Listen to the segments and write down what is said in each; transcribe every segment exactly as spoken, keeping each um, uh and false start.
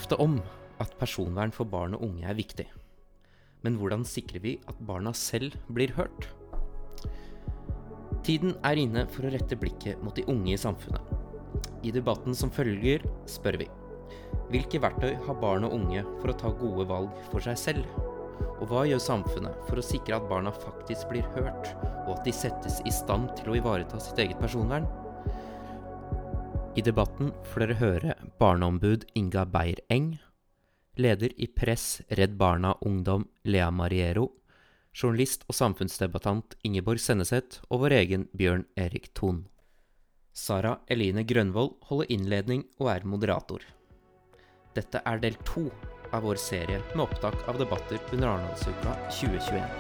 ofte om at personvern for barn og unge er viktig. Men hvordan sikrer vi at barna selv blir hørt? Tiden er inne for å rette blikket mot de unge i samfunnet. I debatten som følger spør vi: hvilke verktøy har barn og unge for å ta gode valg for seg selv? Og hva gjør samfunnet for å sikre at barna faktisk blir hørt, og at de settes i stand til å ivareta sitt eget personvern? I debatten får dere høre barneombud Inga Beyer-Eng, leder i Press Redd Barna Ungdom Lea Mariero, journalist og samfunnsdebattant Ingeborg Senneset og vår egen Bjørn Erik Thon. Sara Eline Grønvold holder innledning og er moderator. Dette er del to av vår serie med opptak av debatter under Arendalsuka tjue tjueen.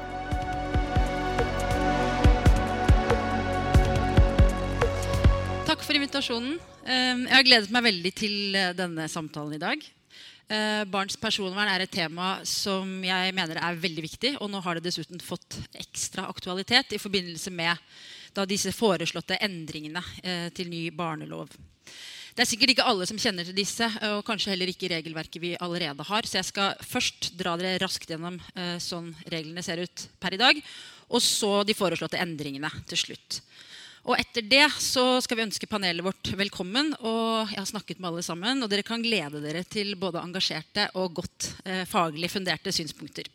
Takk for invitasjonen. Jeg har gledet meg veldig til denne samtalen i dag. Barns personvern er et tema som jeg mener er veldig viktig, og nå har det dessuten fått ekstra aktualitet i forbindelse med da disse foreslåtte endringene til ny barnelov. Det er sikkert ikke alle som kjenner til disse, og kanskje heller ikke regelverket vi allerede har, så jeg skal først dra dere raskt gjennom sånn reglene ser ut per i dag, og så de foreslåtte endringene til slutt. Og etter det så skal vi ønske panelet vårt velkommen, og jeg har snakket med alle sammen, og dere kan glede dere til både engasjerte og godt eh, faglig funderte synspunkter.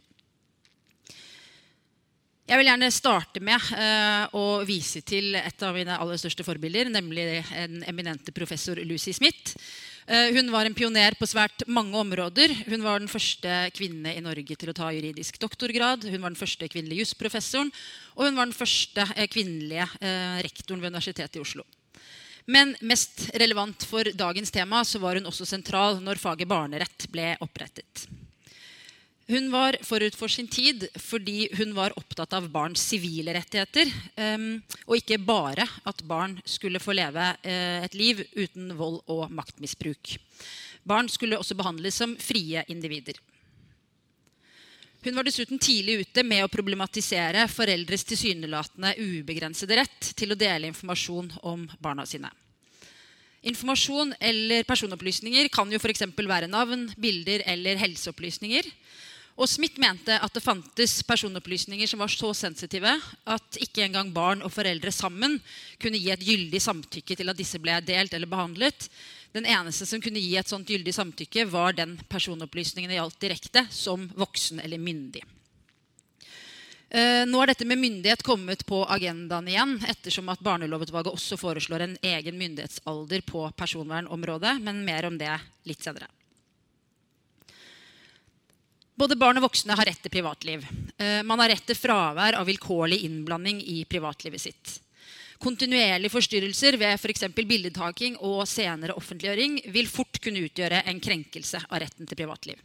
Jeg vil gjerne starte med eh, å vise til et av mine aller største forbilder, nemlig en eminente professor Lucy Smith. Eh, hun var en pioner på svært mange områder. Hun var den første kvinne i Norge til å ta juridisk doktorgrad. Hun var den første kvinnelige jusprofessoren, og hun var den første eh, kvinnelige eh, rektoren ved Universitetet i Oslo. Men mest relevant for dagens tema så var hun også sentral når faget barnerett ble opprettet. Hun var forut for sin tid fordi hun var opptatt av barns sivile rettigheter, og ikke bare at barn skulle få leve et liv uten vold og maktmisbruk. Barn skulle også behandles som frie individer. Hun var dessuten tidlig ute med å problematisere foreldres tilsynelatende ubegrensede rett til å dele informasjon om barna sine. Informasjon eller personopplysninger kan jo for eksempel være navn, bilder eller helseopplysninger. Og Smith mente at det fantes personopplysninger som var så sensitive at ikke engang barn og foreldre sammen kunne gi et gyldig samtykke til at disse ble delt eller behandlet. Den eneste som kunne gi et sånt gyldig samtykke var den personopplysningen det gjaldt direkte som voksen eller myndig. Nå er dette med myndighet kommet på agendaen igjen, ettersom at barnelovutvalget også foreslår en egen myndighetsalder på personvernområdet, men mer om det litt senere. Både barn og voksne har rett til privatliv. Man har rett til fravær av vilkårlig innblanding i privatlivet sitt. Kontinuerlige forstyrrelser ved for eksempel bildetaking og senere offentliggjøring vil fort kunne utgjøre en krenkelse av retten til privatliv.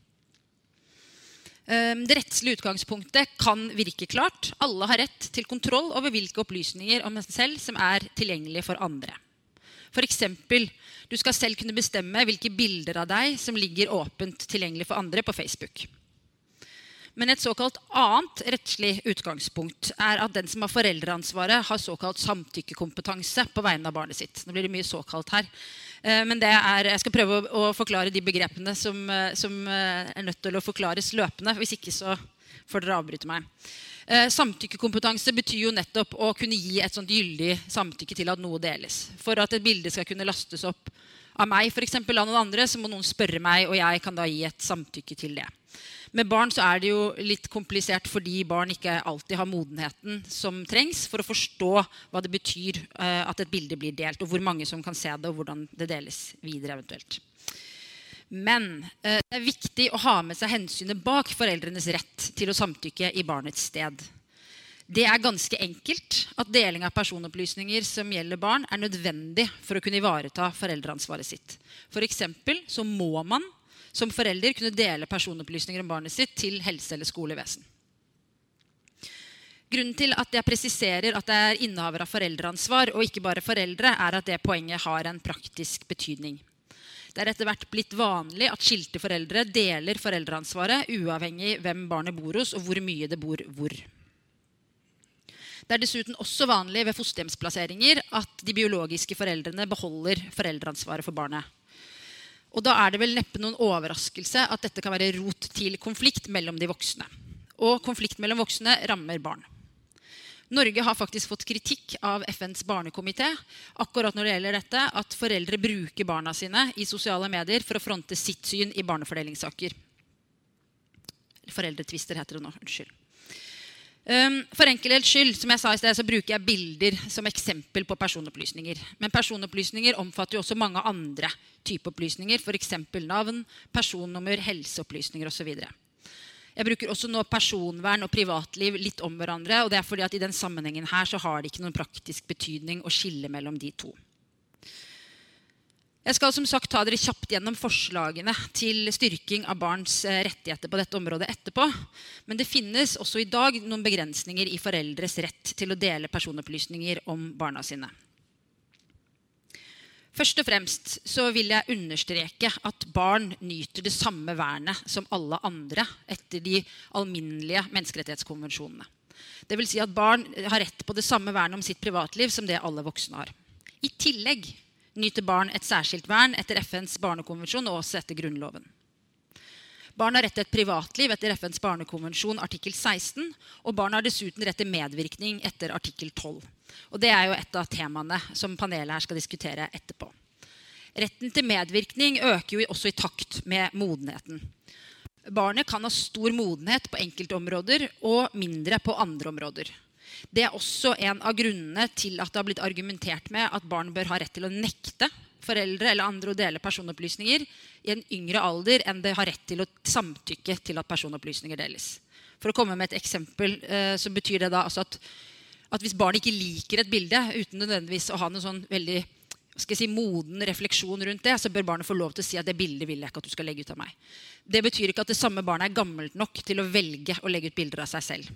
Det rettslige utgangspunktet kan virke klart. Alle har rett til kontroll over hvilke opplysninger om seg selv som er tilgjengelige for andre. For eksempel, du skal selv kunne bestemme hvilke bilder av deg som ligger åpent tilgjengelig for andre på Facebook. Men et såkalt annet rettslig utgangspunkt er at den som har foreldreansvaret har såkalt samtykkekompetanse på vegne av barnet sitt. Nå blir det mye såkalt her. Men det er, jeg skal prøve å forklare de begrepene som, som er nødt til å forklares løpende. Hvis ikke så får dere avbryte meg. Samtykkekompetanse betyr jo nettopp å kunne gi et sånt gyldig samtykke til at noe deles. For at et bilde skal kunne lastes opp av meg, for eksempel av noen andre, så må noen spørre meg, og jeg kan da gi et samtykke til det. Med barn så er det jo litt komplisert fordi barn ikke alltid har modenheten som trengs for å forstå hva det betyr at et bilde blir delt, og hvor mange som kan se det, og hvordan det deles videre eventuelt. Men eh, det er viktig å ha med seg hensynet bak foreldrenes rett til å samtykke i barnets sted. Det er ganske enkelt at deling av personopplysninger som gjelder barn er nødvendig for å kunne ivareta foreldreansvaret sitt. For eksempel så må man som forelder kunne dele personopplysninger om barnet sitt til helse- eller skolevesen. Grunnen til at jeg presiserer at det er innehaver av foreldreansvar og ikke bare foreldre, er at det poenget har en praktisk betydning. Det er etter hvert blitt vanlig at skilte foreldre deler foreldreansvaret uavhengig hvem barnet bor hos og hvor mye det bor hvor. Det er dessuten også vanlig ved fosterhjemsplasseringer at de biologiske foreldrene beholder foreldreansvaret for barnet. Og da er det vel neppe noen overraskelse at dette kan være rot til konflikt mellom de voksne. Og konflikt mellom voksne rammer barn. Norge har faktisk fått kritikk av F N's barnekomité akkurat når det gjelder dette, at foreldre bruker barna sine i sosiale medier for å fronte sitt syn i barnefordelingssaker. Foreldretvister heter det nå, unnskyld. For enkelhets skyld, som jeg sa i sted, så bruker jeg bilder som eksempel på personopplysninger. Men personopplysninger omfatter jo også mange andre typer opplysninger, for eksempel navn, personnummer, helseopplysninger og så videre. Jeg bruker også nå personvern og privatliv litt om hverandre, og det er fordi at i den sammenhengen her så har det ikke noen praktisk betydning å skille mellom de to. Jeg skal som sagt ta dere kjapt gjennom forslagene til styrking av barns rettigheter på dette området etterpå, men det finnes også i dag noen begrensninger i foreldres rett til å dele personopplysninger om barna sine. Først og fremst så vil jeg understreke at barn nyter det samme vernet som alle andre etter de alminnelige menneskerettighetskonvensjonene. Det vil si at barn har rett på det samme vernet om sitt privatliv som det alle voksne har. I tillegg nyter barn et særskilt vern etter F N's barnekonvensjon og også etter grunnloven. Barn har rett til et privatliv etter F N's barnekonvensjon artikkel seksten, og barn har dessuten rett til medvirkning etter artikkel tolv. Og det er jo et av temaene som panelet her skal diskutere etterpå. Retten til medvirkning øker jo også i takt med modenheten. Barnet kan ha stor modenhet på enkelte områder og mindre på andre områder. Det er også en av grunnene til at det har blitt argumentert med at barn bør ha rett til å nekte foreldre eller andre å dele personopplysninger i en yngre alder enn det har rett til å samtykke til at personopplysninger deles. For å komme med et eksempel, så betyr det da altså at, at hvis barn ikke liker et bilde uten nødvendigvis å ha noen sånn veldig skal jeg si, moden refleksjon rundt det, så bør barnet få lov til å si at det bildet vil jeg ikke at du skal legge ut av meg. Det betyr ikke at det samme barnet er gammelt nok til å velge å legge ut bilder av seg selv.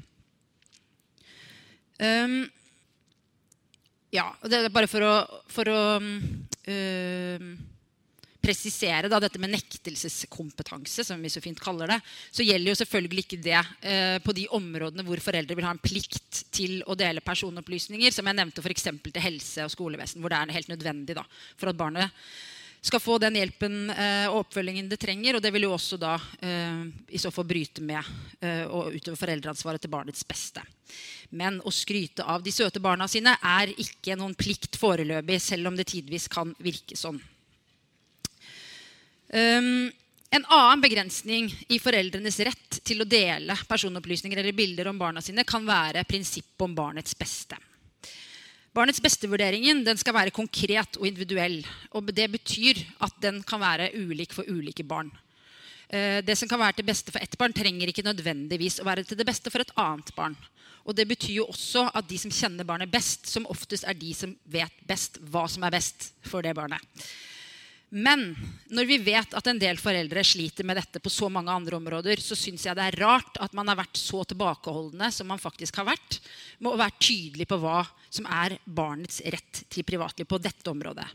Um, ja, det er bare for å, for å um, presisere da, dette med nektelseskompetanse, som vi så fint kaller det, så gjelder jo selvfølgelig ikke det uh, på de områdene hvor foreldre vil ha en plikt til å dele personopplysninger, som jeg nevnte for eksempel til helse- og skolevesen, hvor det er helt nødvendig da, for at barnet skal få den hjelpen eh, og oppfølgingen det trenger, og det vil jo også da eh, i så fall bryte med eh, og utøve foreldreansvaret til barnets beste. Men å skryte av de søte barna sine er ikke noen plikt foreløpig, selv om det tidvis kan virke sånn. Um, en annen begrensning i foreldrenes rett til å dele personopplysninger eller bilder om barna sine kan være prinsippet om barnets beste. Barnets bestevurderingen den skal være konkret og individuell, og det betyr at den kan være ulik for ulike barn. Det som kan være til beste for ett barn trenger ikke nødvendigvis å være til det beste for et annet barn. Og det betyr jo også at de som kjenner barnet best, som oftest er de som vet best hva som er best for det barnet. Men når vi vet at en del foreldre sliter med dette på så mange andre områder, så synes jeg det er rart at man har vært så tilbakeholdende som man faktisk har vært, med å være tydelig på hva som er barnets rett til privatliv på dette området.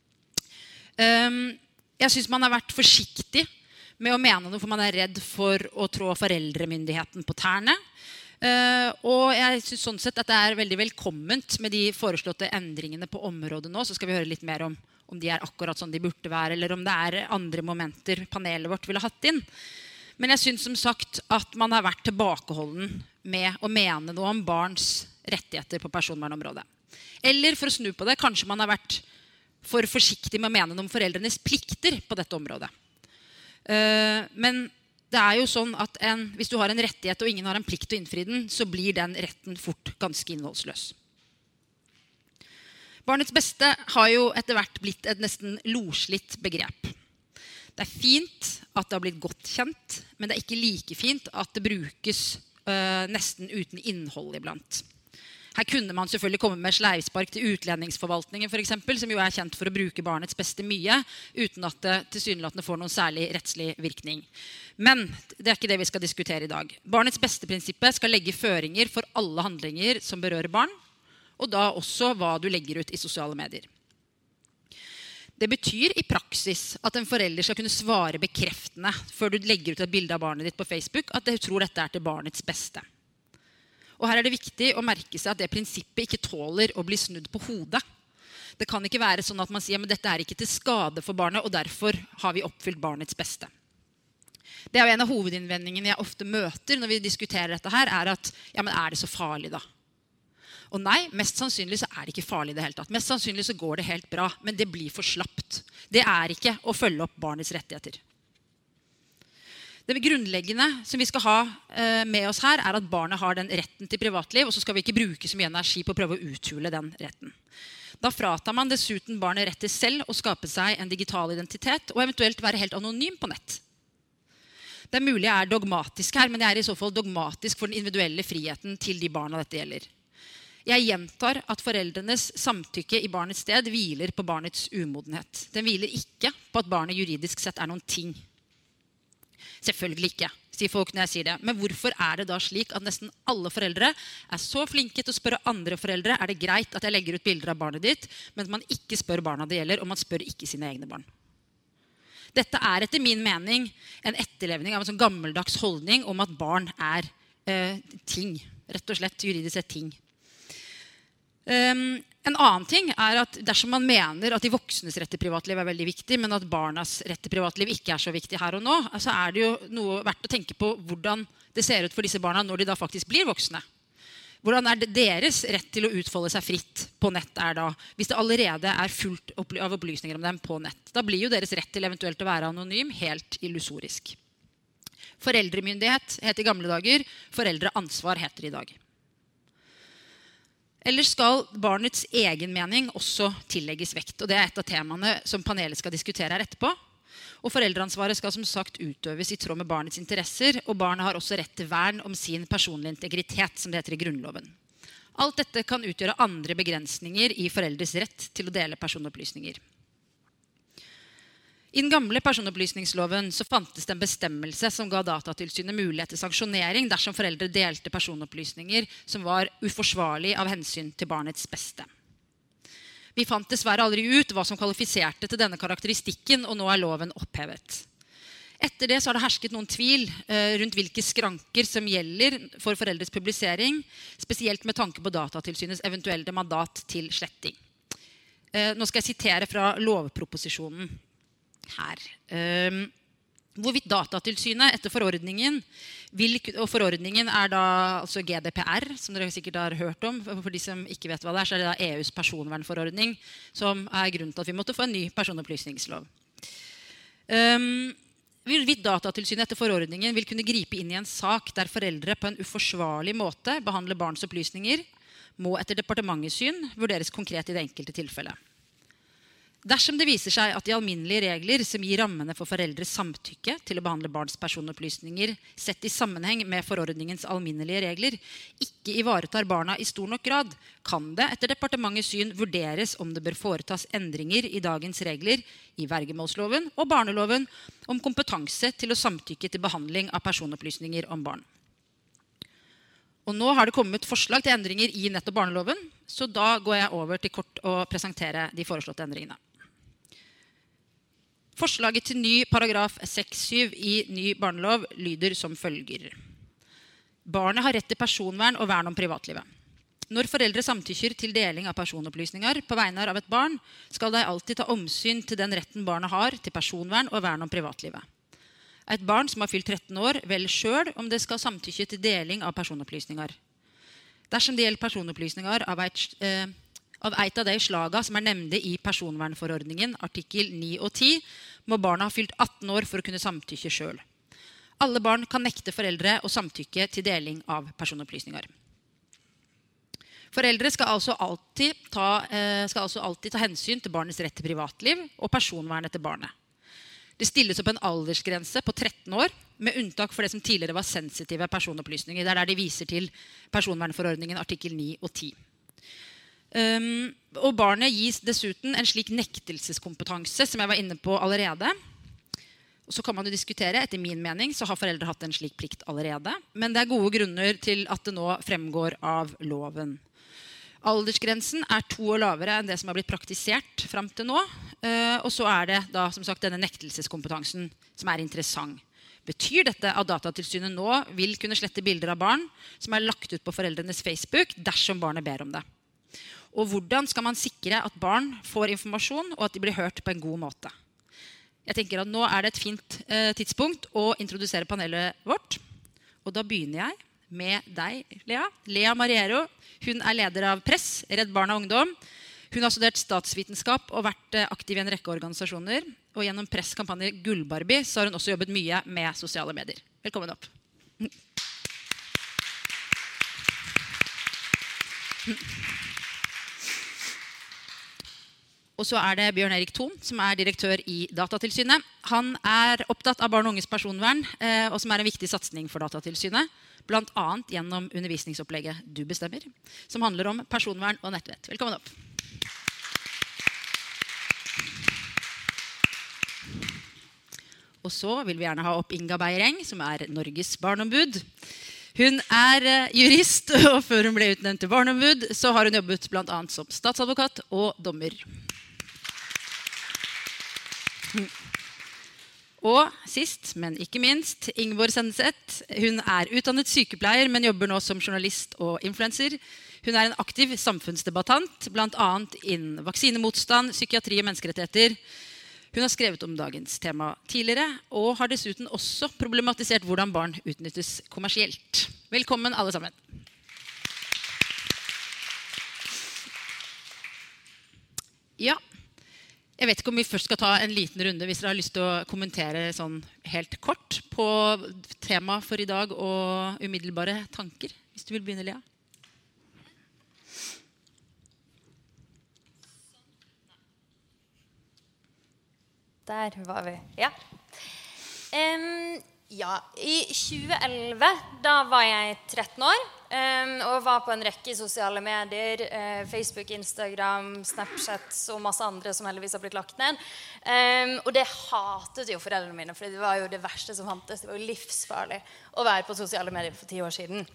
Jeg synes man har vært forsiktig med å mene noe, for man er redd for å trå foreldremyndigheten på tærne. Og jeg synes sånn sett at det er veldig velkomment med de foreslåtte endringene på området nå, så skal vi høre litt mer om om de er akkurat sånn de burde være, eller om det er andre momenter panelet vårt ville hatt inn. Men jeg synes som sagt at man har vært tilbakeholden med å mene noe om barns rettigheter på personvernområdet. Eller for å snu på det, kanskje man har vært for forsiktig med å mene noe om foreldrenes plikter på dette området. Men det er jo sånn at en, hvis du har en rettighet og ingen har en plikt til å innfri den, så blir den retten fort ganske innholdsløs. Barnets beste har jo etter hvert blitt et nesten loslitt begrep. Det er fint at det har blitt godt kjent, men det er ikke like fint at det brukes øh, nesten uten innhold iblant. Her kunne man selvfølgelig komme med sleivspark til utlendingsforvaltningen for eksempel, som jo er kjent for å bruke barnets beste mye, uten at det tilsynelatende får noen særlig rettslig virkning. Men det er ikke det vi skal diskutere i dag. Barnets beste-prinsippet skal legge føringer for alle handlinger som berører barn, og da også hva du legger ut i sosiale medier. Det betyr i praksis at en forelder skal kunne svare bekreftende før du legger ut et bilde av barnet ditt på Facebook, at du tror dette er til barnets beste. Og her er det viktig å merke seg at det prinsippet ikke tåler å bli snudd på hodet. Det kan ikke være sånn at man sier at dette er ikke til skade for barnet, og derfor har vi oppfylt barnets beste. Det er jo en av hovedinnvendingene jeg ofte møter når vi diskuterer dette her, er at, ja, men er det så farlig da? Og nei, mest sannsynlig så er det ikke farlig i det hele tatt. Mest sannsynlig så går det helt bra, men det blir for slappt. Det er ikke å følge opp barnets rettigheter. Det grunnleggende som vi skal ha eh, med oss her, er at barnet har den retten til privatliv, og så skal vi ikke bruke så mye energi på å prøve å uthule den retten. Da fratar man dessuten barnet rett til selv å skape seg en digital identitet, og eventuelt være helt anonym på nett. Det er mulig jeg er dogmatisk her, men jeg er i så fall dogmatisk for den individuelle friheten til de barna dette gjelder. Jeg gjentar at foreldrenes samtykke i barnets sted hviler på barnets umodenhet. Den hviler ikke på at barnet juridisk sett er noen ting. Selvfølgelig ikke, sier folk når jeg sier det. Men hvorfor er det da slik at nesten alle foreldre er så flinke til å spørre andre foreldre, er det greit at jeg legger ut bilder av barnet ditt, men man ikke spør barna det gjelder, og man spør ikke sine egne barn? Dette er etter min mening en etterlevning av en sånn gammeldags holdning om at barn er eh, ting, rett og slett juridisk sett ting. Um, en annen ting er at dersom man mener at de voksnes rett til privatliv er veldig viktig, men at barnas rett til privatliv ikke er så viktig her og nå, så er det jo noe verdt å tenke på hvordan det ser ut for disse barna når de da faktisk blir voksne. Hvordan er det deres rett til å utfolde seg fritt på nett er da, hvis det allerede er fullt av opplysninger om dem på nett? Da blir jo deres rett til eventuelt å være anonym helt illusorisk. Foreldremyndighet heter i gamle dager, foreldreansvar heter i dag. Eller skal barnets egen mening også tillegges vekt? Og det er et av temaene som panelet skal diskutere her etterpå. Og foreldreansvaret skal som sagt utøves i tråd med barnets interesser, og barnet har også rett til vern om sin personlige integritet, som det heter i Grunnloven. Alt dette kan utgjøre andre begrensninger i foreldres rett til å dele personopplysninger. I den gamle personopplysningsloven så fantes det en bestemmelse som ga Datatilsynet mulighet til sanksjonering dersom foreldre delte personopplysninger som var uforsvarlig av hensyn til barnets beste. Vi fant dessverre aldri ut hva som kvalifiserte til denne karakteristikken, og nå er loven opphevet. Etter det så har det hersket noen tvil eh, rundt hvilke skranker som gjelder for foreldres publisering, spesielt med tanke på Datatilsynets eventuelle mandat til sletting. Eh, nå skal jeg sitere fra lovproposisjonen. Her. Um, hvorvidt Datatilsynet etter forordningen vil, og forordningen er da altså G D P R, som dere sikkert har hørt om. For de som ikke vet hva det er, så er det da E U's personvernforordning, som er grunnen til at vi måtte få en ny personopplysningslov. Um, hvorvidt Datatilsynet etter forordningen vil kunne gripe inn i en sak der foreldre på en uforsvarlig måte behandler barns opplysninger, må etter departementets syn vurderes konkret i det enkelte tilfellet. Dersom det viser seg at de alminnelige regler som gir rammene for foreldres samtykke til å behandle barns personopplysninger sett i sammenheng med forordningens alminnelige regler ikke ivaretar barna i stor nok grad, kan det etter departementets syn vurderes om det bør foretas endringer i dagens regler i vergemålsloven og barneloven om kompetanse til å samtykke til behandling av personopplysninger om barn. Og nå har det kommet forslag til endringer i nettopp barneloven, så da går jeg over til kort å presentere de foreslåtte endringene. Forslaget til ny paragraf seks syv i ny barnelov lyder som følger. Barnet har rett til personvern og vern om privatlivet. Når foreldre samtykker til deling av personopplysninger på vegne av et barn, skal de alltid ta omsyn til den retten barnet har til personvern og vern om privatlivet. Et barn som har fylt tretten år velger selv om det skal samtykke til deling av personopplysninger. Dersom det gjelder personopplysninger av et, eh, av et av de slaga som er nevnte i personvernforordningen, artikkel ni og ti, må barna ha fylt atten år for å kunne samtykke selv. Alle barn kan nekte foreldre å samtykke til deling av personopplysninger. Foreldre skal altså alltid ta, eh, skal altså alltid ta hensyn til barnets rett til privatliv og personvernet til barnet. Det stilles opp en aldersgrense på tretten år, med unntak for det som tidligere var sensitive personopplysninger. Det er der de viser til personvernforordningen artikkel ni og ti. Um, og barnet gis dessuten en slik nektelseskompetanse, som jeg var inne på allerede. Og så kan man jo diskutere, etter min mening, så har foreldre hatt en slik plikt allerede. Men det er gode grunner til at det nå fremgår av loven. Aldersgrensen er to år lavere enn det som har blitt praktisert frem til nå. Og så er det da, som sagt, denne nektelseskompetansen som er interessant. Betyr dette at Datatilsynet nå vil kunne slette bilder av barn som er lagt ut på foreldrenes Facebook dersom barnet ber om det? Og hvordan skal man sikre at barn får informasjon og at de blir hørt på en god måte? Jeg tenker at nå er det et fint eh, tidspunkt å introdusere panelet vårt. Og da begynner jeg med deg, Lea. Lea Mariero, hun er leder av Press, Redd Barna Ungdom. Hun har studert statsvitenskap og vært eh, aktiv i en rekke organisasjoner. Og gjennom Press-kampanje Gullbarbie så har hun også jobbet mye med sosiale medier. Velkommen opp. Og så er det Bjørn Erik Thon, som er direktør i Datatilsynet. Han er opptatt av barn og unges personvern, eh, og som er en viktig satsning for Datatilsynet, blant annet gjennom undervisningsopplegget Du bestemmer, som handler om personvern og nettvett. Velkommen opp. Og så vil vi gjerne ha opp Inga Beireng, som er Norges barneombud. Hun er jurist, og før hun ble utnevnt til barneombud, så har hun jobbet blant annet som statsadvokat og dommer. Og sist, men ikke minst, Ingeborg Sendeseth. Hun er utdannet sykepleier, men jobber nå som journalist og influencer. Hun er en aktiv samfunnsdebattant, blant annet innen vaksinemotstand, psykiatri og menneskerettigheter. Hun har skrevet om dagens tema tidligere, og har dessuten også problematisert hvordan barn utnyttes kommersielt. Velkommen alle sammen. Ja, jeg vet ikke om vi først skal ta en liten runde hvis dere har lyst til å kommentere sånn helt kort på tema for i dag og umiddelbare tanker. Hvis du vil begynne, Lea. Der var vi, ja. Um, ja, i tjue elleve, da var jeg tretten år, um, og var på en rekke sosiale medier, uh, Facebook, Instagram, Snapchat og masse andre som heldigvis har blitt lagt ned. Um, og det hatet jo foreldrene mine, for det var jo det verste som fantes. Det var jo livsfarlig å være på sosiale medier for ti år siden.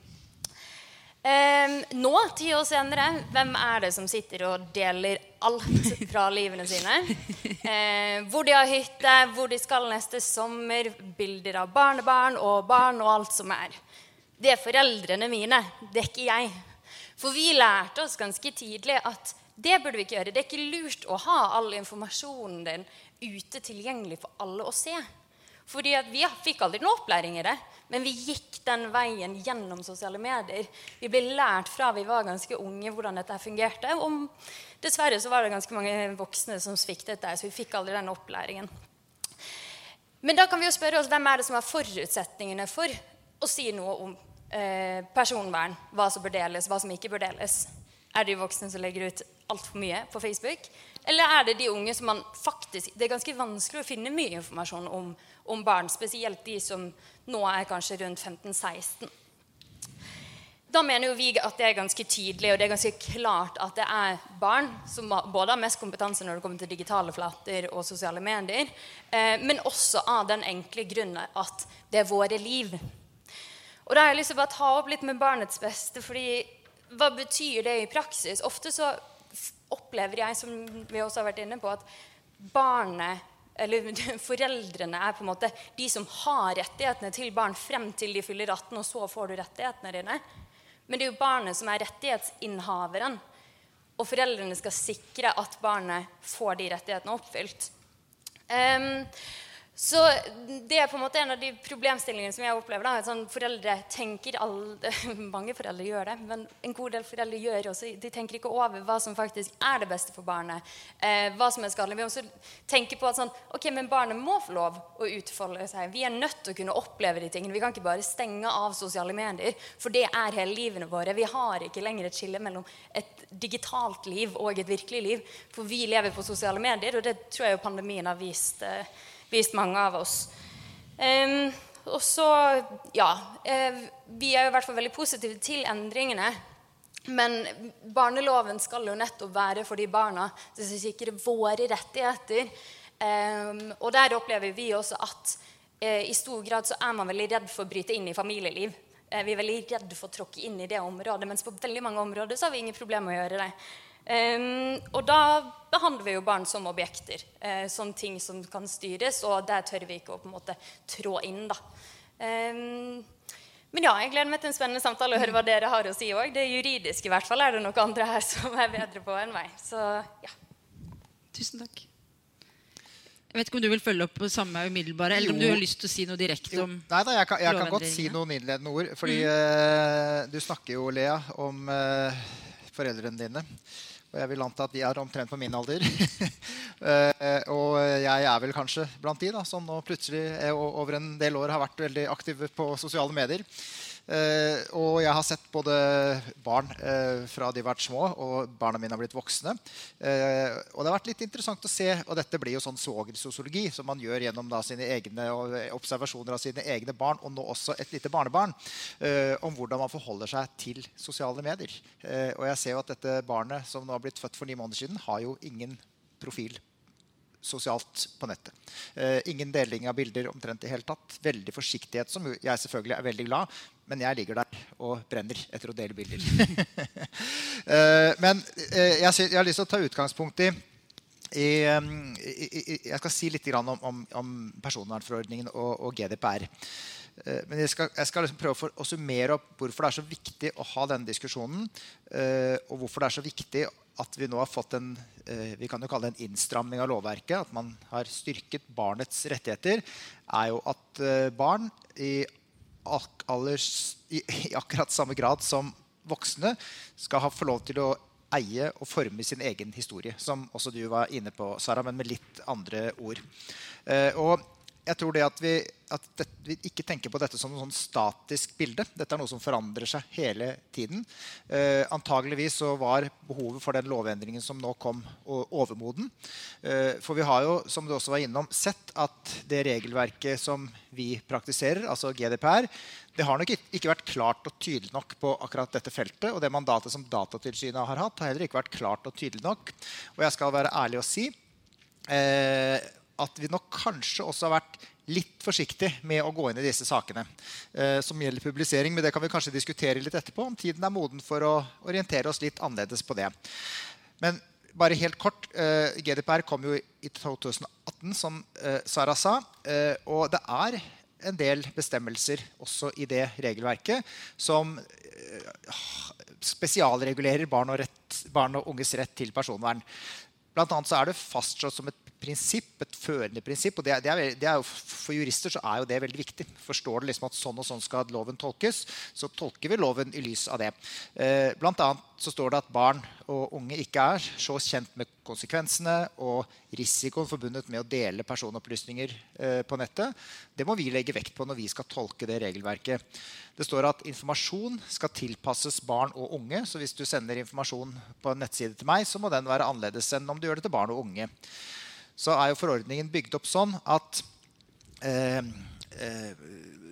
Um, nå, ti år senere, hvem er det som sitter og deler alt fra livene sine? Uh, hvor de har hytte, hvor de skal neste sommer, bilder av barnebarn og barn og alt som er. Det er foreldrene mine, det er ikke jeg. For vi lærte oss ganske tidlig at det burde vi ikke gjøre. Det er ikke lurt å ha all informasjonen din ute tilgjengelig for alle å se. Fordi at vi fikk aldri noen opplæring i det, men vi gikk den veien gjennom sosiale medier. Vi ble lært fra vi var ganske unge hvordan dette fungerte, og dessverre så var det ganske mange voksne som sviktet der, så vi fikk aldri den opplæringen. Men da kan vi jo spørre oss, hvem er det som har forutsetningene for å si noe om eh, personvern, hva som bør deles, hva som ikke bør deles? Er det de voksne som legger ut alt for mye på Facebook? Eller er det de unge som man faktisk, det er ganske vanskelig å finne mye informasjon om, om barn, spesielt de som nå er kanskje rundt femten seksten. Da mener jo vi at det er ganske tydelig, og det er ganske klart at det er barn som både har mest kompetanse når det kommer til digitale flater og sosiale medier, eh, men også av den enkle grunnen at det er våre liv. Og da har jeg lyst til å bare ta opp litt med barnets beste, fordi hva betyr det i praksis? Ofte så opplever jeg, som vi også har vært inne på, at barnet, eller foreldrene er på en måte de som har rettighetene til barn frem til de fyller atten, og så får du rettighetene dine. Men det er jo barnet som er rettighetsinnehaveren, og foreldrene skal sikre at barnet får de rettighetene oppfylt. Um, så det er på en måte en av de problemstillingene som jeg opplever da, at sånn foreldre tenker, alle, mange foreldre gjør det, men en god del foreldre gjør også, de tenker ikke over hva som faktisk er det beste for barnet, eh, hva som er skadelig. Vi også tenker på at sånn, ok, men barnet må få lov å utfolde seg. Vi er nødt til å kunne oppleve de tingene. Vi kan ikke bare stenge av sosiale medier, for det er hele livene våre. Vi har ikke lenger et skille mellom et digitalt liv og et virkelig liv, for vi lever på sosiale medier, og det tror jeg jo pandemien har vist eh, vist mange av oss. Um, og så, ja, uh, vi er jo i hvert fall veldig positive til endringene, men barneloven skal jo nettopp være for de barna som sikrer våre rettigheter. Um, og der opplever vi også at uh, i stor grad så er man veldig redd for å bryte inn i familieliv. Uh, vi er veldig redd for å tråkke inn i det området, mens på veldig mange områder så har vi ingen problem med å gjøre det. Um, og da behandler vi jo barn som objekter, uh, som ting som kan styres, og der tør vi ikke å på en måte trå inn da. Um, Men ja, jeg gleder meg til en spennende samtale og høre hva dere har å si også. Det juridiske i hvert fall er det noen andre her som er bedre på enn meg. Så ja. Tusen takk. Jeg vet ikke om du vil følge opp på samme umiddelbare, eller jo. Om du har lyst til å si noe direkte om lovendringene. Nei da, jeg kan, jeg kan godt si noen innledende ord, fordi mm. uh, du snakker jo, Lea, om uh, foreldrene dine. Og jeg vil anta at de er omtrent på min alder. uh, og jeg er vel kanskje blant de da, som nå plutselig over en del år har vært veldig aktive på sosiale medier. Uh, og jeg har sett både barn uh, fra de har vært små, og barna mine har blitt voksne. Uh, og det har vært litt interessant å se, og dette blir jo sånn svogersosiologi, som man gjør gjennom da, sine egne observasjoner av sine egne barn, og nå også et lite barnebarn, uh, om hvordan man forholder seg til sosiale medier. Uh, og jeg ser jo at dette barnet, som nå har blitt født for ni måneder siden, har jo ingen profil sosialt på nettet. Uh, ingen deling av bilder omtrent i hele tatt. Veldig forsiktighet, som jeg selvfølgelig er veldig glad, men jeg ligger der og brenner etter å dele bilder. uh, men uh, jeg, jeg har lyst til å ta utgangspunkt i, i, um, i, i jeg skal si litt grann om, om, om personvernforordningen og, og G D P R. Uh, men jeg skal, jeg skal liksom prøve for å summere opp hvorfor det er så viktig å ha denne diskusjonen, uh, og hvorfor det er så viktig at vi nå har fått en, uh, vi kan jo kalle det en innstramming av lovverket, at man har styrket barnets rettigheter, er jo at uh, barn i Alders, i, i akkurat samme grad som voksne skal ha få lov til å eie og forme sin egen historie, som også du var inne på, Sara, men med litt andre ord. Uh, og jeg tror det at vi, at det, vi ikke tenker på dette som en sånn statisk bilde. Dette er noe som forandrer seg hele tiden. Uh, antageligvis så var behovet for den lovendringen som nå kom overmoden. Uh, for vi har jo, som du også var innom, sett at det regelverket som vi praktiserer, altså G D P R, det har nok ikke vært klart og tydelig nok på akkurat dette feltet, og det mandatet som Datatilsynet har hatt, har heller ikke vært klart og tydelig nok. Og jeg skal være ærlig å si uh, at vi nok kanskje også har vært litt forsiktig med å gå inn i disse sakene eh, som gjelder publisering, men det kan vi kanskje diskutere litt etterpå, om tiden er moden for å orientere oss litt annerledes på det. Men bare helt kort, eh, G D P R kom jo i to tusen atten, som eh, Sara sa, eh, og det er en del bestemmelser også i det regelverket som eh, spesialregulerer barn og, rett, barn og unges rett til personvern. Blant annet så er det fastslått som et prinsipp, et førende prinsipp, og det er, det er, det er jo, for jurister så er jo det veldig viktig. Forstår det liksom at sånn og sånn skal loven tolkes, så tolker vi loven i lys av det. Eh, blant annet så står det at barn og unge ikke er så kjent med konsekvensene og risikoen forbundet med å dele personopplysninger eh, på nettet. Det må vi legge vekt på når vi skal tolke det regelverket. Det står at informasjon skal tilpasses barn og unge, så hvis du sender informasjon på en nettside til meg, så må den være annerledes enn om du gjør det til barn og unge. Så er jo forordningen bygd opp sånn at eh, eh,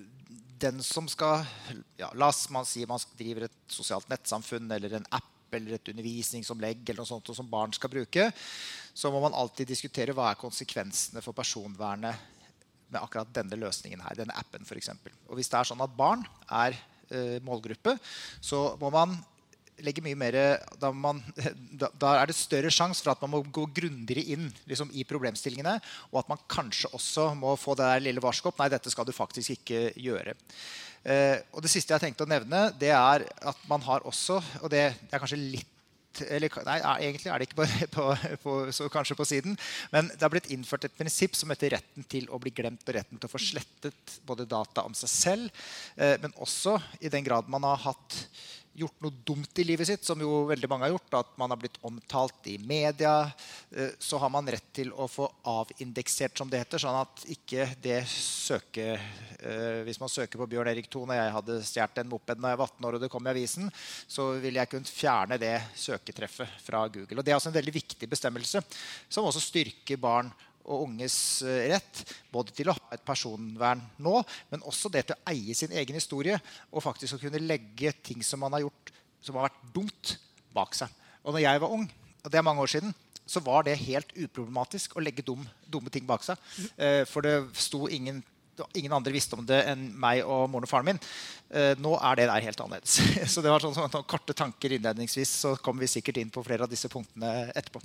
den som skal, ja, la oss man si man driver et sosialt nettsamfunn eller en app eller et undervisningsomlegg eller noe sånt som barn skal bruke, så må man alltid diskutere hva er konsekvensene for personvernet med akkurat denne løsningen her, denne appen for eksempel. Og hvis det er sånn at barn er eh, målgruppe, så må man legge mye mer, da, man, da, da er det større sjanse for at man må gå grundigere inn liksom, i problemstillingene, og at man kanskje også må få det der lille varsko opp. Nei, dette skal du faktisk ikke gjøre. Eh, og det siste jeg tenkte å nevne, det er at man har også, og det, det er kanskje litt eller, nei, egentlig er det ikke på, på, på, så kanskje på siden, men det har blitt innført et prinsipp som heter retten til å bli glemt og retten til å få slettet både data om seg selv, eh, men også i den grad man har hatt gjort noe dumt i livet sitt, som jo veldig mange har gjort, at man har blitt omtalt i media, så har man rett til å få avindeksert, som det heter, sånn at ikke det søker, hvis man søker på Bjørn Erik Thon, og jeg hadde stjert en moped når jeg var atten år, og det kom i avisen, så vil jeg kunne fjerne det søketreffet fra Google. Og det er også en veldig viktig bestemmelse, som også styrker barn og unges rett, både til å ha et personvern nå, men også det til å eie sin egen historie, og faktisk å kunne legge ting som man har gjort, som har vært dumt, bak seg. Og når jeg var ung, og det er mange år siden, så var det helt uproblematisk å legge dum, dumme ting bak seg. Eh, for det sto ingen, ingen andre visste om det enn meg og moren og faren min. Eh, nå er det der helt annerledes. Så det var sånn, sånn korte tanker innledningsvis, så kommer vi sikkert inn på flere av disse punktene etterpå.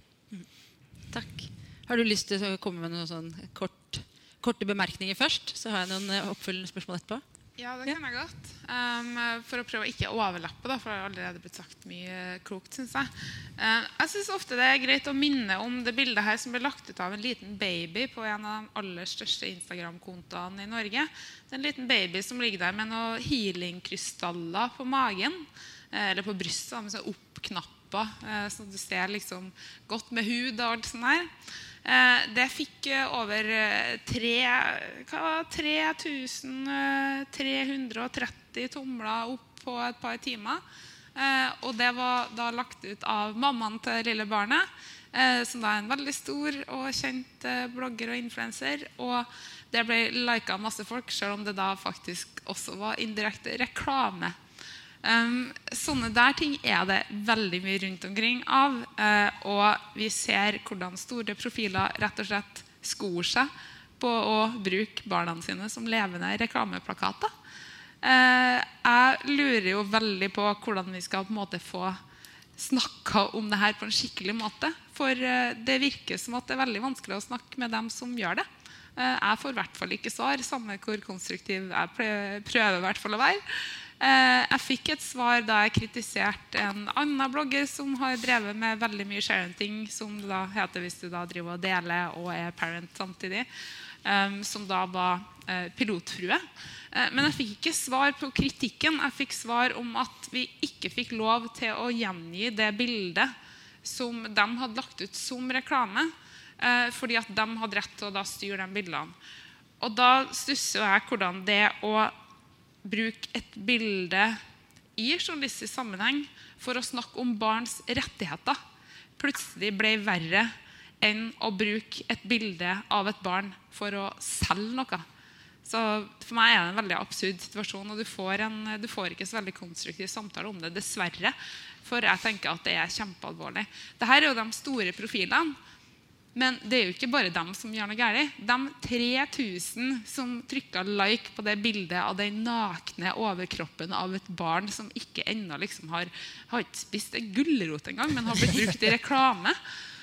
Takk. Har du lyst til å komme med noen sånn kort, korte bemerkninger først? Så har jeg noen oppfølgende spørsmål etterpå. Ja, det kan jeg godt. Um, for å prøve å ikke overlappe, da, for det har allerede blitt sagt mye klokt, synes jeg. Uh, jeg synes ofte det er greit å minne om det bildet her som ble lagt ut av en liten baby på en av de aller største Instagram-kontoene i Norge. Det er en liten baby som ligger der med noen healing-krystaller på magen, uh, eller på brystet, med sånn oppknapper, uh, så du ser liksom godt med hud og alt sånt her. Det fikk over tre tusen tre hundre og tretti tomler opp på et par timer. Og det var da lagt ut av mammaen til lille barnet, som da er en veldig stor og kjent blogger og influencer. Og det ble liket av masse folk, selv om det da faktisk også var indirekte reklame. Um, sånne der ting er det veldig mye rundt omkring av, uh, og vi ser hvordan store profiler rett og slett skor seg på å bruke barna sine som levende reklameplakater. Uh, jeg lurer jo veldig på hvordan vi skal på en måte få snakket om det her på en skikkelig måte, for uh, det virker som at det er veldig vanskelig å snakke med dem som gjør det. Uh, jeg får i hvert fall ikke svar, samme hvor konstruktiv jeg prøver i hvert fall å være. Jeg fikk et svar da jeg kritiserte en annen blogger som har drevet med veldig mye sharing, som det da heter hvis du da driver og deler og er parent samtidig, um, som da var uh, pilotfrue. Uh, men jeg fikk ikke svar på kritikken. Jeg fikk svar om at vi ikke fikk lov til å gjengi det bildet som de hadde lagt ut som reklame, uh, fordi at de hadde rett til å da styre de bildene. Og da stusser jeg hvordan det å bruke et bilde i journalistisk sammenheng for å snakke om barns rettigheter plutselig ble verre enn å bruke et bilde av et barn for å selge noe. Så for meg er det en veldig absurd situasjon, og du får, en, du får ikke så veldig konstruktiv samtale om det, dessverre. For jeg tenker at det er kjempealvorlig. Dette er jo de store profilene. Men det er jo ikke bare dem som gjør noe gærent. De tre tusen som trykket like på det bildet av den nakne overkroppen av et barn som ikke enda liksom har, har ikke spist en gulrot engang, men har blitt brukt i reklame.